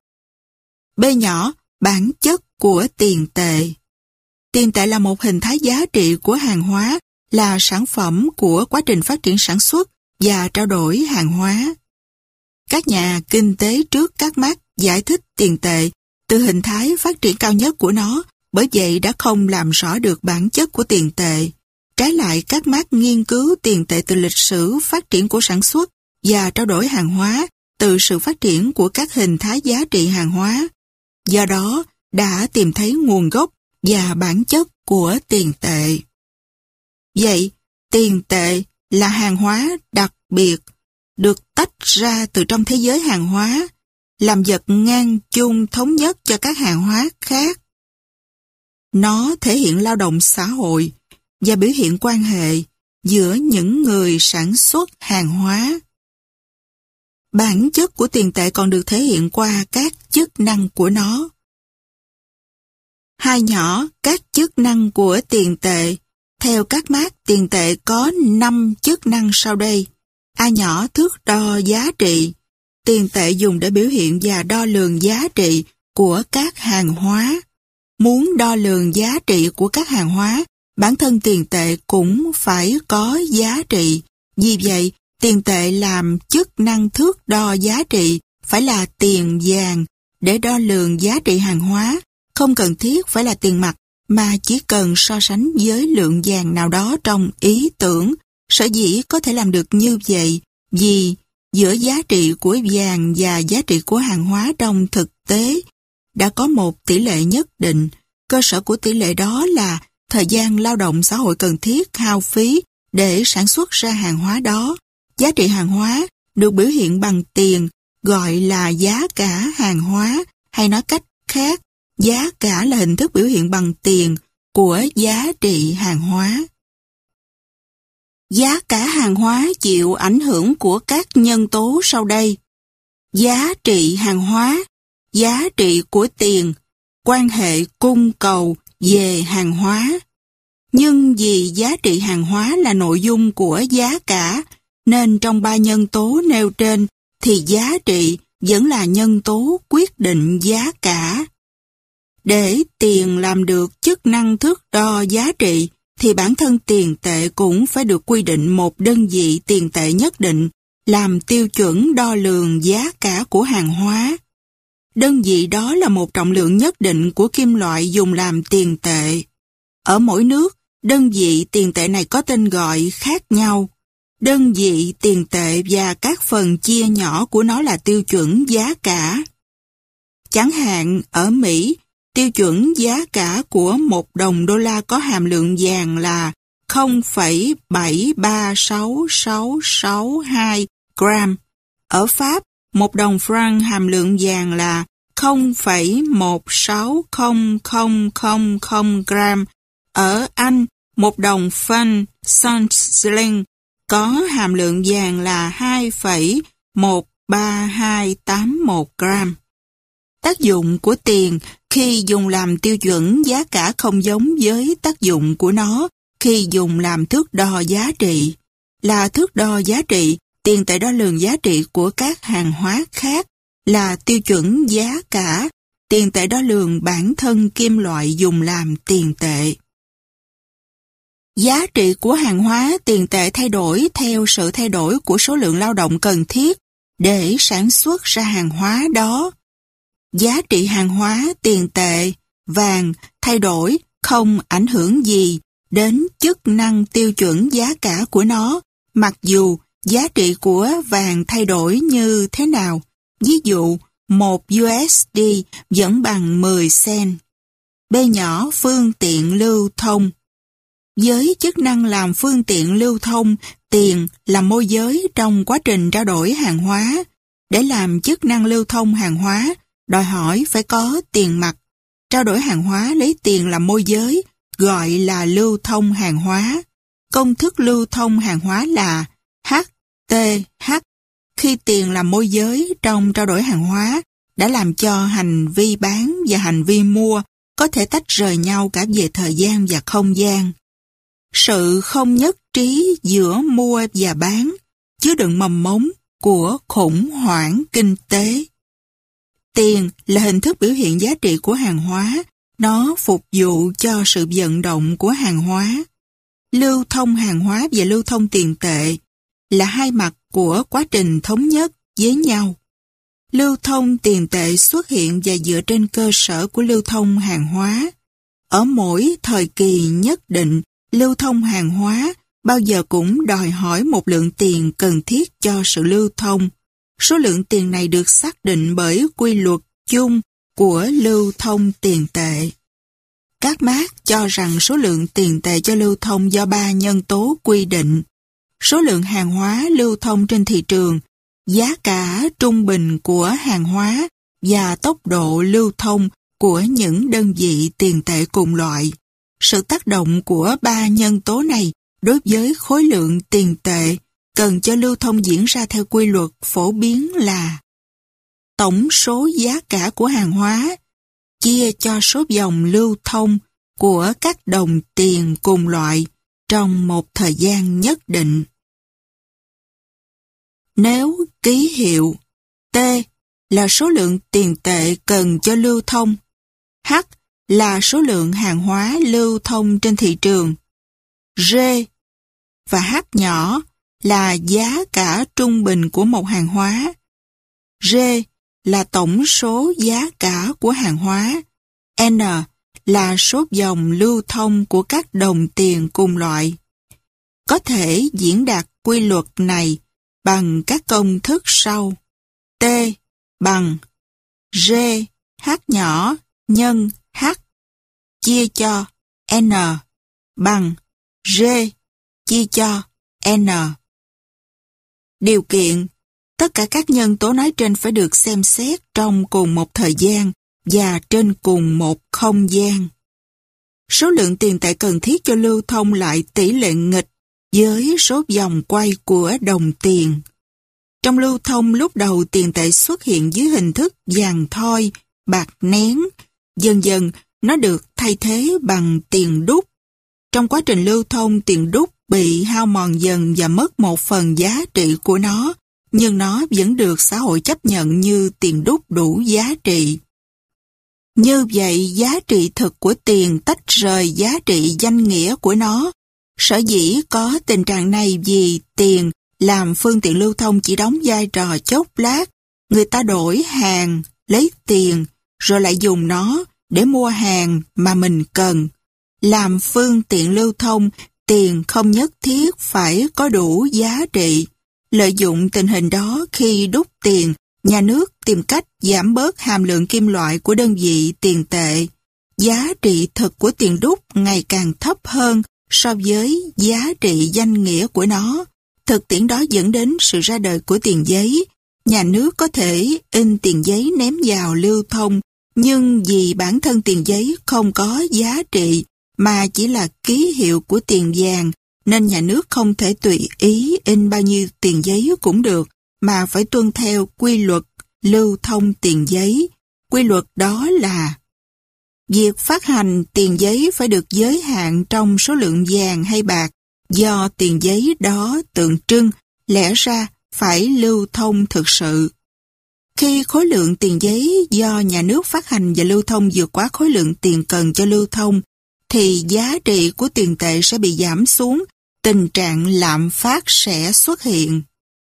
B nhỏ, bản chất của tiền tệ. Tiền tệ là một hình thái giá trị của hàng hóa, là sản phẩm của quá trình phát triển sản xuất và trao đổi hàng hóa. Các nhà kinh tế trước các Marx giải thích tiền tệ từ hình thái phát triển cao nhất của nó, bởi vậy đã không làm rõ được bản chất của tiền tệ. Trái lại, các Marx nghiên cứu tiền tệ từ lịch sử phát triển của sản xuất và trao đổi hàng hóa, từ sự phát triển của các hình thái giá trị hàng hóa. Do đó, đã tìm thấy nguồn gốc và bản chất của tiền tệ. Vậy, tiền tệ là hàng hóa đặc biệt, được tách ra từ trong thế giới hàng hóa, làm vật ngang chung thống nhất cho các hàng hóa khác. Nó thể hiện lao động xã hội và biểu hiện quan hệ giữa những người sản xuất hàng hóa. Bản chất của tiền tệ còn được thể hiện qua các chức năng của nó. Hai nhỏ, các chức năng của tiền tệ. Theo các Marx, tiền tệ có năm chức năng sau đây. A nhỏ, thước đo giá trị. Tiền tệ dùng để biểu hiện và đo lường giá trị của các hàng hóa. Muốn đo lường giá trị của các hàng hóa, bản thân tiền tệ cũng phải có giá trị. Vì vậy, tiền tệ làm chức năng thước đo giá trị phải là tiền vàng để đo lường giá trị hàng hóa, không cần thiết phải là tiền mặt, mà chỉ cần so sánh với lượng vàng nào đó trong ý tưởng. Sở dĩ có thể làm được như vậy vì giữa giá trị của vàng và giá trị của hàng hóa trong thực tế đã có một tỷ lệ nhất định. Cơ sở của tỷ lệ đó là thời gian lao động xã hội cần thiết hao phí để sản xuất ra hàng hóa đó. Giá trị hàng hóa được biểu hiện bằng tiền, gọi là giá cả hàng hóa, hay nói cách khác, giá cả là hình thức biểu hiện bằng tiền của giá trị hàng hóa. Giá cả hàng hóa chịu ảnh hưởng của các nhân tố sau đây. Giá trị hàng hóa, giá trị của tiền, quan hệ cung cầu về hàng hóa. Nhưng vì giá trị hàng hóa là nội dung của giá cả, nên trong ba nhân tố nêu trên thì giá trị vẫn là nhân tố quyết định giá cả. Để tiền làm được chức năng thước đo giá trị, thì bản thân tiền tệ cũng phải được quy định một đơn vị tiền tệ nhất định làm tiêu chuẩn đo lường giá cả của hàng hóa. Đơn vị đó là một trọng lượng nhất định của kim loại dùng làm tiền tệ. Ở mỗi nước, đơn vị tiền tệ này có tên gọi khác nhau. Đơn vị tiền tệ và các phần chia nhỏ của nó là tiêu chuẩn giá cả. Chẳng hạn, ở Mỹ, tiêu chuẩn giá cả của một đồng đô la có hàm lượng vàng là không phẩy bảy ba sáu sáu sáu hai gram. Ở Pháp, một đồng franc hàm lượng vàng là không phẩy một sáu không không không không gram. Ở Anh, một đồng phân sterling có hàm lượng vàng là hai phẩy một ba hai tám một gram. Tác dụng của tiền khi dùng làm tiêu chuẩn giá cả không giống với tác dụng của nó khi dùng làm thước đo giá trị. Là thước đo giá trị, tiền tệ đo lường giá trị của các hàng hóa khác. Là tiêu chuẩn giá cả, tiền tệ đo lường bản thân kim loại dùng làm tiền tệ. Giá trị của hàng hóa tiền tệ thay đổi theo sự thay đổi của số lượng lao động cần thiết để sản xuất ra hàng hóa đó. Giá trị hàng hóa tiền tệ, vàng thay đổi không ảnh hưởng gì đến chức năng tiêu chuẩn giá cả của nó, mặc dù giá trị của vàng thay đổi như thế nào. Ví dụ, một u ét đê vẫn bằng mười cent. B nhỏ phương tiện lưu thông. Với chức năng làm phương tiện lưu thông, tiền là môi giới trong quá trình trao đổi hàng hóa. Để làm chức năng lưu thông hàng hóa, đòi hỏi phải có tiền mặt. Trao đổi hàng hóa lấy tiền làm môi giới, gọi là lưu thông hàng hóa. Công thức lưu thông hàng hóa là hát tê hát. Khi tiền làm môi giới trong trao đổi hàng hóa đã làm cho hành vi bán và hành vi mua có thể tách rời nhau cả về thời gian và không gian. Sự không nhất trí giữa mua và bán chứa đựng mầm mống của khủng hoảng kinh tế. Tiền là hình thức biểu hiện giá trị của hàng hóa, nó phục vụ cho sự vận động của hàng hóa. Lưu thông hàng hóa và lưu thông tiền tệ là hai mặt của quá trình thống nhất với nhau. Lưu thông tiền tệ xuất hiện và dựa trên cơ sở của lưu thông hàng hóa. Ở mỗi thời kỳ nhất định, lưu thông hàng hóa bao giờ cũng đòi hỏi một lượng tiền cần thiết cho sự lưu thông. Số lượng tiền này được xác định bởi quy luật chung của lưu thông tiền tệ. Các Mác cho rằng số lượng tiền tệ cho lưu thông do ba nhân tố quy định: số lượng hàng hóa lưu thông trên thị trường, giá cả trung bình của hàng hóa và tốc độ lưu thông của những đơn vị tiền tệ cùng loại. Sự tác động của ba nhân tố này đối với khối lượng tiền tệ cần cho lưu thông diễn ra theo quy luật phổ biến là tổng số giá cả của hàng hóa chia cho số vòng lưu thông của các đồng tiền cùng loại trong một thời gian nhất định. Nếu ký hiệu T là số lượng tiền tệ cần cho lưu thông, H là số lượng hàng hóa lưu thông trên thị trường, G và H nhỏ là giá cả trung bình của một hàng hóa, G là tổng số giá cả của hàng hóa, N là số vòng lưu thông của các đồng tiền cùng loại. Có thể diễn đạt quy luật này bằng các công thức sau: T bằng G H nhỏ nhân H chia cho N bằng G chia cho N. Điều kiện: tất cả các nhân tố nói trên phải được xem xét trong cùng một thời gian và trên cùng một không gian. Số lượng tiền tệ cần thiết cho lưu thông lại tỷ lệ nghịch với số vòng quay của đồng tiền. Trong lưu thông lúc đầu tiền tệ xuất hiện dưới hình thức vàng thoi, bạc nén. Dần dần nó được thay thế bằng tiền đúc. Trong quá trình lưu thông tiền đúc bị hao mòn dần và mất một phần giá trị của nó, nhưng nó vẫn được xã hội chấp nhận như tiền đúc đủ giá trị. Như vậy, giá trị thực của tiền tách rời giá trị danh nghĩa của nó. Sở dĩ có tình trạng này vì tiền làm phương tiện lưu thông chỉ đóng vai trò chốc lát. Người ta đổi hàng, lấy tiền, rồi lại dùng nó để mua hàng mà mình cần. Làm phương tiện lưu thông, tiền không nhất thiết phải có đủ giá trị. Lợi dụng tình hình đó, khi đúc tiền, nhà nước tìm cách giảm bớt hàm lượng kim loại của đơn vị tiền tệ. Giá trị thực của tiền đúc ngày càng thấp hơn so với giá trị danh nghĩa của nó. Thực tiễn đó dẫn đến sự ra đời của tiền giấy. Nhà nước có thể in tiền giấy ném vào lưu thông, nhưng vì bản thân tiền giấy không có giá trị mà chỉ là ký hiệu của tiền vàng, nên nhà nước không thể tùy ý in bao nhiêu tiền giấy cũng được, mà phải tuân theo quy luật lưu thông tiền giấy. Quy luật đó là việc phát hành tiền giấy phải được giới hạn trong số lượng vàng hay bạc, do tiền giấy đó tượng trưng, lẽ ra phải lưu thông thực sự. Khi khối lượng tiền giấy do nhà nước phát hành và lưu thông vượt quá khối lượng tiền cần cho lưu thông, thì giá trị của tiền tệ sẽ bị giảm xuống, tình trạng lạm phát sẽ xuất hiện.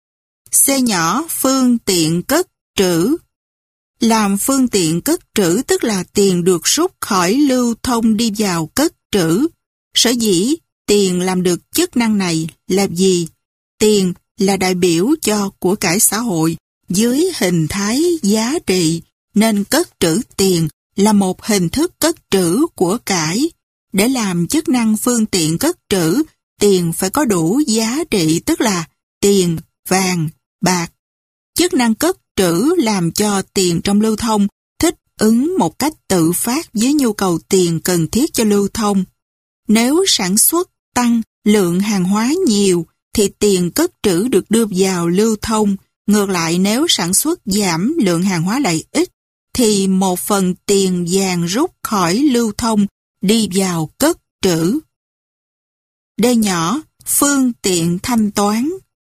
C nhỏ, phương tiện cất trữ. Làm phương tiện cất trữ tức là tiền được rút khỏi lưu thông đi vào cất trữ. Sở dĩ tiền làm được chức năng này là gì? Tiền là đại biểu cho của cải xã hội dưới hình thái giá trị, nên cất trữ tiền là một hình thức cất trữ của cải. Để làm chức năng phương tiện cất trữ, tiền phải có đủ giá trị, tức là tiền, vàng, bạc. Chức năng cất trữ làm cho tiền trong lưu thông thích ứng một cách tự phát với nhu cầu tiền cần thiết cho lưu thông. Nếu sản xuất tăng, lượng hàng hóa nhiều, thì tiền cất trữ được đưa vào lưu thông. Ngược lại, nếu sản xuất giảm, lượng hàng hóa lại ít, thì một phần tiền vàng rút khỏi lưu thông đi vào cất trữ. D nhỏ, phương tiện thanh toán.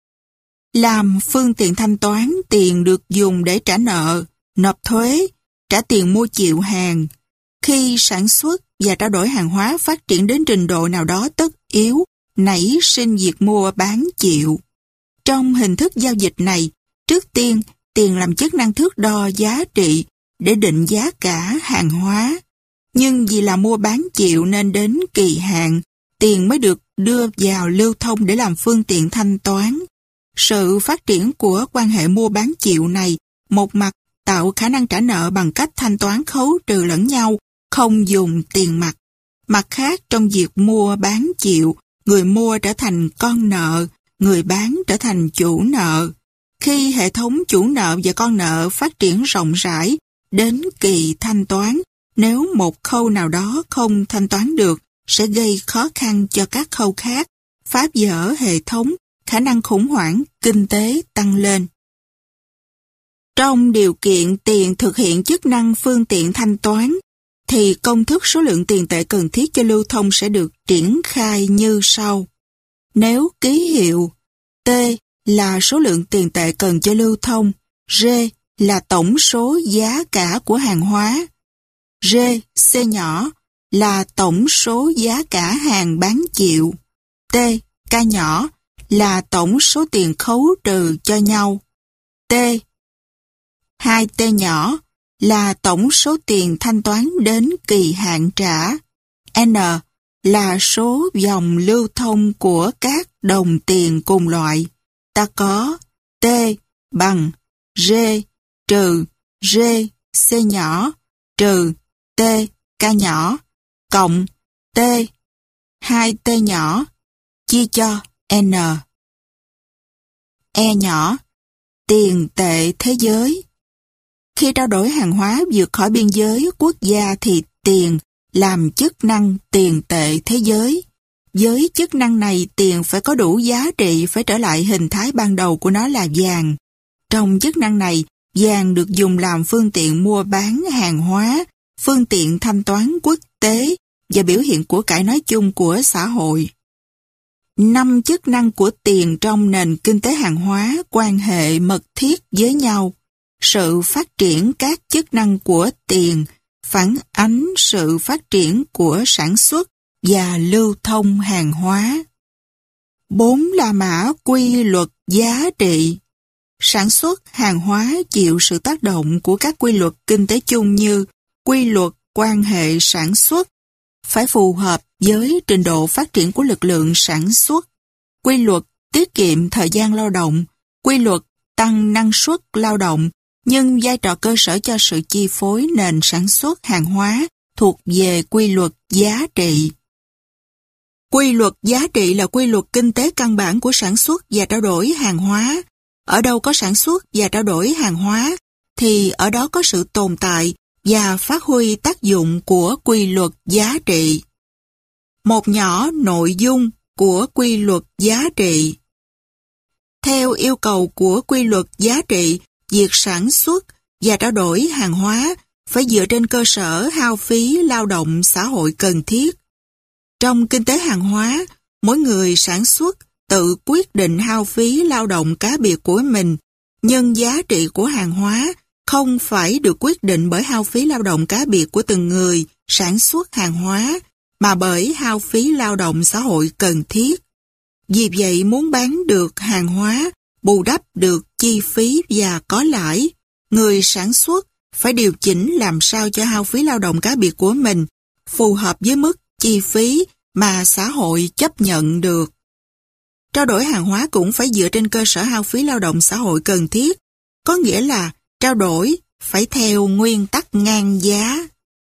Làm phương tiện thanh toán, tiền được dùng để trả nợ, nộp thuế, trả tiền mua chịu hàng. Khi sản xuất và trao đổi hàng hóa phát triển đến trình độ nào đó tất yếu, nảy sinh việc mua bán chịu. Trong hình thức giao dịch này, trước tiên, tiền làm chức năng thước đo giá trị để định giá cả hàng hóa. Nhưng vì là mua bán chịu nên đến kỳ hạn, tiền mới được đưa vào lưu thông để làm phương tiện thanh toán. Sự phát triển của quan hệ mua bán chịu này, một mặt tạo khả năng trả nợ bằng cách thanh toán khấu trừ lẫn nhau, không dùng tiền mặt. Mặt khác, trong việc mua bán chịu, người mua trở thành con nợ, người bán trở thành chủ nợ. Khi hệ thống chủ nợ và con nợ phát triển rộng rãi, đến kỳ thanh toán, nếu một khâu nào đó không thanh toán được, sẽ gây khó khăn cho các khâu khác, phá vỡ hệ thống, khả năng khủng hoảng kinh tế tăng lên. Trong điều kiện tiền thực hiện chức năng phương tiện thanh toán, thì công thức số lượng tiền tệ cần thiết cho lưu thông sẽ được triển khai như sau. Nếu ký hiệu T là số lượng tiền tệ cần cho lưu thông, R là tổng số giá cả của hàng hóa, R, C nhỏ là tổng số giá cả hàng bán chịu, T, K nhỏ là tổng số tiền khấu trừ cho nhau, T, hai T nhỏ là tổng số tiền thanh toán đến kỳ hạn trả, N là số dòng lưu thông của các đồng tiền cùng loại. Ta có T bằng R trừ R C nhỏ trừ T K nhỏ cộng T hai T nhỏ chia cho N. E nhỏ, tiền tệ thế giới. Khi trao đổi hàng hóa vượt khỏi biên giới quốc gia thì tiền làm chức năng tiền tệ thế giới. Với chức năng này, tiền phải có đủ giá trị, phải trở lại hình thái ban đầu của nó là vàng. Trong chức năng này, vàng được dùng làm phương tiện mua bán hàng hóa, phương tiện thanh toán quốc tế và biểu hiện của cải nói chung của xã hội. Năm chức năng của tiền trong nền kinh tế hàng hóa quan hệ mật thiết với nhau. Sự phát triển các chức năng của tiền phản ánh sự phát triển của sản xuất và lưu thông hàng hóa. Bốn La Mã quy luật giá trị. Sản xuất hàng hóa chịu sự tác động của các quy luật kinh tế chung như quy luật quan hệ sản xuất, phải phù hợp với trình độ phát triển của lực lượng sản xuất, quy luật tiết kiệm thời gian lao động, quy luật tăng năng suất lao động, nhưng vai trò cơ sở cho sự chi phối nền sản xuất hàng hóa thuộc về quy luật giá trị. Quy luật giá trị là quy luật kinh tế căn bản của sản xuất và trao đổi hàng hóa. Ở đâu có sản xuất và trao đổi hàng hóa, thì ở đó có sự tồn tại và phát huy tác dụng của quy luật giá trị. Một nhỏ nội dung của quy luật giá trị. Theo yêu cầu của quy luật giá trị, việc sản xuất và trao đổi hàng hóa phải dựa trên cơ sở hao phí lao động xã hội cần thiết. Trong kinh tế hàng hóa, mỗi người sản xuất tự quyết định hao phí lao động cá biệt của mình, nhưng giá trị của hàng hóa không phải được quyết định bởi hao phí lao động cá biệt của từng người sản xuất hàng hóa, mà bởi hao phí lao động xã hội cần thiết. Vì vậy, muốn bán được hàng hóa, bù đắp được chi phí và có lãi, người sản xuất phải điều chỉnh làm sao cho hao phí lao động cá biệt của mình phù hợp với mức chi phí mà xã hội chấp nhận được. Trao đổi hàng hóa cũng phải dựa trên cơ sở hao phí lao động xã hội cần thiết, có nghĩa là trao đổi phải theo nguyên tắc ngang giá.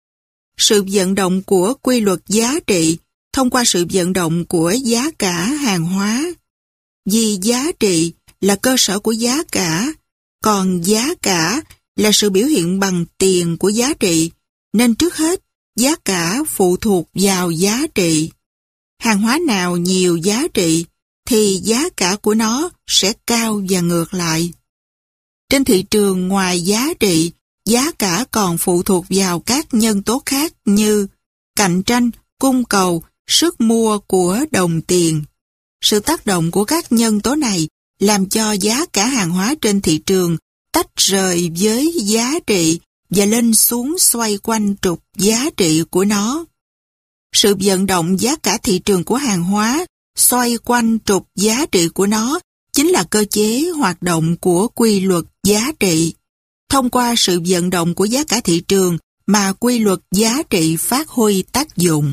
Sự vận động của quy luật giá trị thông qua sự vận động của giá cả hàng hóa. Vì giá trị là cơ sở của giá cả, còn giá cả là sự biểu hiện bằng tiền của giá trị, nên trước hết, giá cả phụ thuộc vào giá trị. Hàng hóa nào nhiều giá trị, thì giá cả của nó sẽ cao và ngược lại. Trên thị trường ngoài giá trị, giá cả còn phụ thuộc vào các nhân tố khác như cạnh tranh, cung cầu, sức mua của đồng tiền. Sự tác động của các nhân tố này làm cho giá cả hàng hóa trên thị trường tách rời với giá trị và lên xuống xoay quanh trục giá trị của nó. Sự vận động giá cả thị trường của hàng hóa xoay quanh trục giá trị của nó chính là cơ chế hoạt động của quy luật giá trị. Thông qua sự vận động của giá cả thị trường mà quy luật giá trị phát huy tác dụng.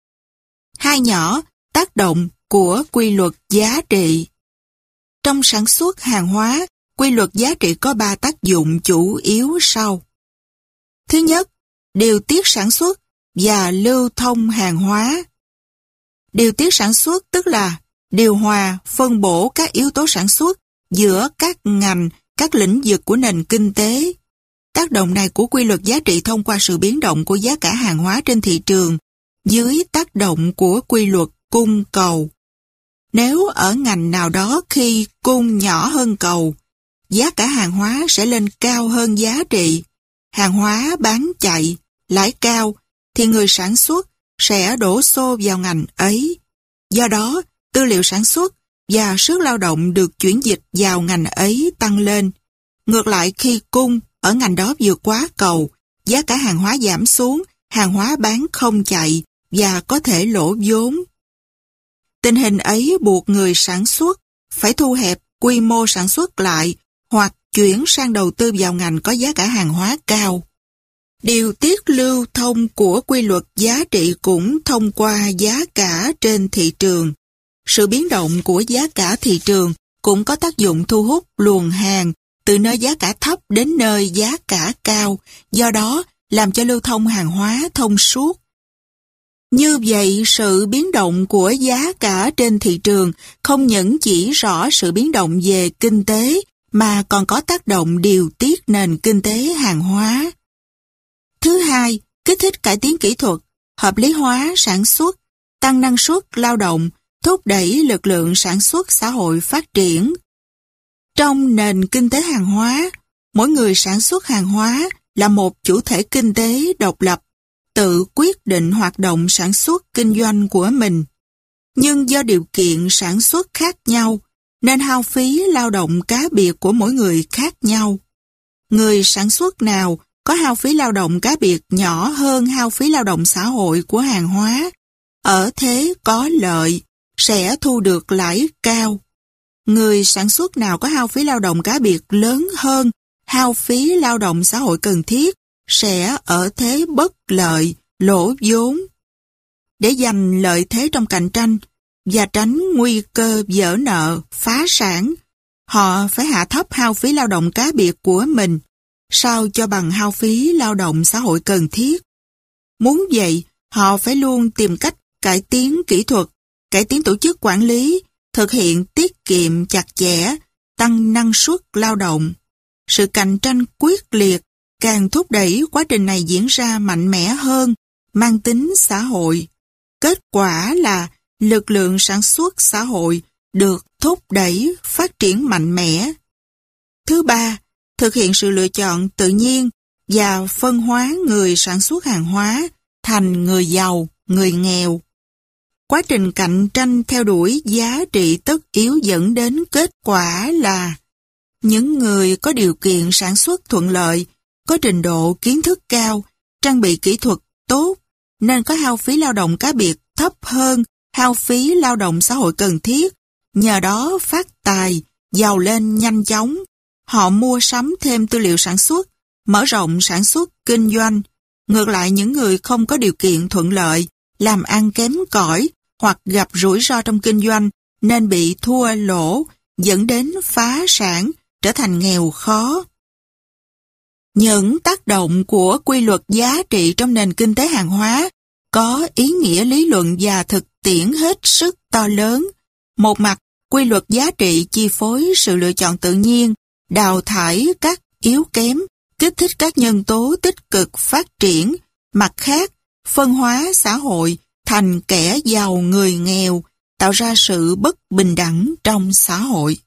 Hai nhỏ, tác động của quy luật giá trị. Trong sản xuất hàng hóa, quy luật giá trị có ba tác dụng chủ yếu sau. Thứ nhất, điều tiết sản xuất và lưu thông hàng hóa. Điều tiết sản xuất tức là điều hòa, phân bổ các yếu tố sản xuất giữa các ngành, các lĩnh vực của nền kinh tế. Tác động này của quy luật giá trị thông qua sự biến động của giá cả hàng hóa trên thị trường dưới tác động của quy luật cung cầu. Nếu ở ngành nào đó khi cung nhỏ hơn cầu, giá cả hàng hóa sẽ lên cao hơn giá trị. Hàng hóa bán chạy, lãi cao, thì người sản xuất sẽ đổ xô vào ngành ấy. Do đó, tư liệu sản xuất và sức lao động được chuyển dịch vào ngành ấy tăng lên. Ngược lại, khi cung ở ngành đó vượt quá cầu, giá cả hàng hóa giảm xuống, hàng hóa bán không chạy và có thể lỗ vốn. Tình hình ấy buộc người sản xuất phải thu hẹp quy mô sản xuất lại hoặc chuyển sang đầu tư vào ngành có giá cả hàng hóa cao. Điều tiết lưu thông của quy luật giá trị cũng thông qua giá cả trên thị trường. Sự biến động của giá cả thị trường cũng có tác dụng thu hút luồng hàng từ nơi giá cả thấp đến nơi giá cả cao, do đó làm cho lưu thông hàng hóa thông suốt. Như vậy, sự biến động của giá cả trên thị trường không những chỉ rõ sự biến động về kinh tế, mà còn có tác động điều tiết nền kinh tế hàng hóa. Thứ hai, kích thích cải tiến kỹ thuật, hợp lý hóa sản xuất, tăng năng suất lao động, thúc đẩy lực lượng sản xuất xã hội phát triển. Trong nền kinh tế hàng hóa, mỗi người sản xuất hàng hóa là một chủ thể kinh tế độc lập, tự quyết định hoạt động sản xuất kinh doanh của mình. Nhưng do điều kiện sản xuất khác nhau, nên hao phí lao động cá biệt của mỗi người khác nhau. Người sản xuất nào có hao phí lao động cá biệt nhỏ hơn hao phí lao động xã hội của hàng hóa, ở thế có lợi, sẽ thu được lãi cao. Người sản xuất nào có hao phí lao động cá biệt lớn hơn hao phí lao động xã hội cần thiết sẽ ở thế bất lợi, lỗ vốn. Để giành lợi thế trong cạnh tranh và tránh nguy cơ vỡ nợ, phá sản, họ phải hạ thấp hao phí lao động cá biệt của mình, sao cho bằng hao phí lao động xã hội cần thiết. Muốn vậy, họ phải luôn tìm cách cải tiến kỹ thuật, cải tiến tổ chức quản lý, thực hiện tiết kiệm chặt chẽ, tăng năng suất lao động. Sự cạnh tranh quyết liệt càng thúc đẩy quá trình này diễn ra mạnh mẽ hơn, mang tính xã hội. Kết quả là lực lượng sản xuất xã hội được thúc đẩy phát triển mạnh mẽ. Thứ ba, thực hiện sự lựa chọn tự nhiên và phân hóa người sản xuất hàng hóa thành người giàu, người nghèo. Quá trình cạnh tranh theo đuổi giá trị tất yếu dẫn đến kết quả là những người có điều kiện sản xuất thuận lợi, có trình độ kiến thức cao, trang bị kỹ thuật tốt, nên có hao phí lao động cá biệt thấp hơn hao phí lao động xã hội cần thiết. Nhờ đó phát tài, giàu lên nhanh chóng. Họ mua sắm thêm tư liệu sản xuất, mở rộng sản xuất, kinh doanh. Ngược lại, những người không có điều kiện thuận lợi, làm ăn kém cỏi hoặc gặp rủi ro trong kinh doanh nên bị thua lỗ, dẫn đến phá sản, trở thành nghèo khó. Những tác động của quy luật giá trị trong nền kinh tế hàng hóa có ý nghĩa lý luận và thực tiễn hết sức to lớn. Một mặt, quy luật giá trị chi phối sự lựa chọn tự nhiên, đào thải các yếu kém, kích thích các nhân tố tích cực phát triển. Mặt khác, phân hóa xã hội thành kẻ giàu người nghèo, tạo ra sự bất bình đẳng trong xã hội.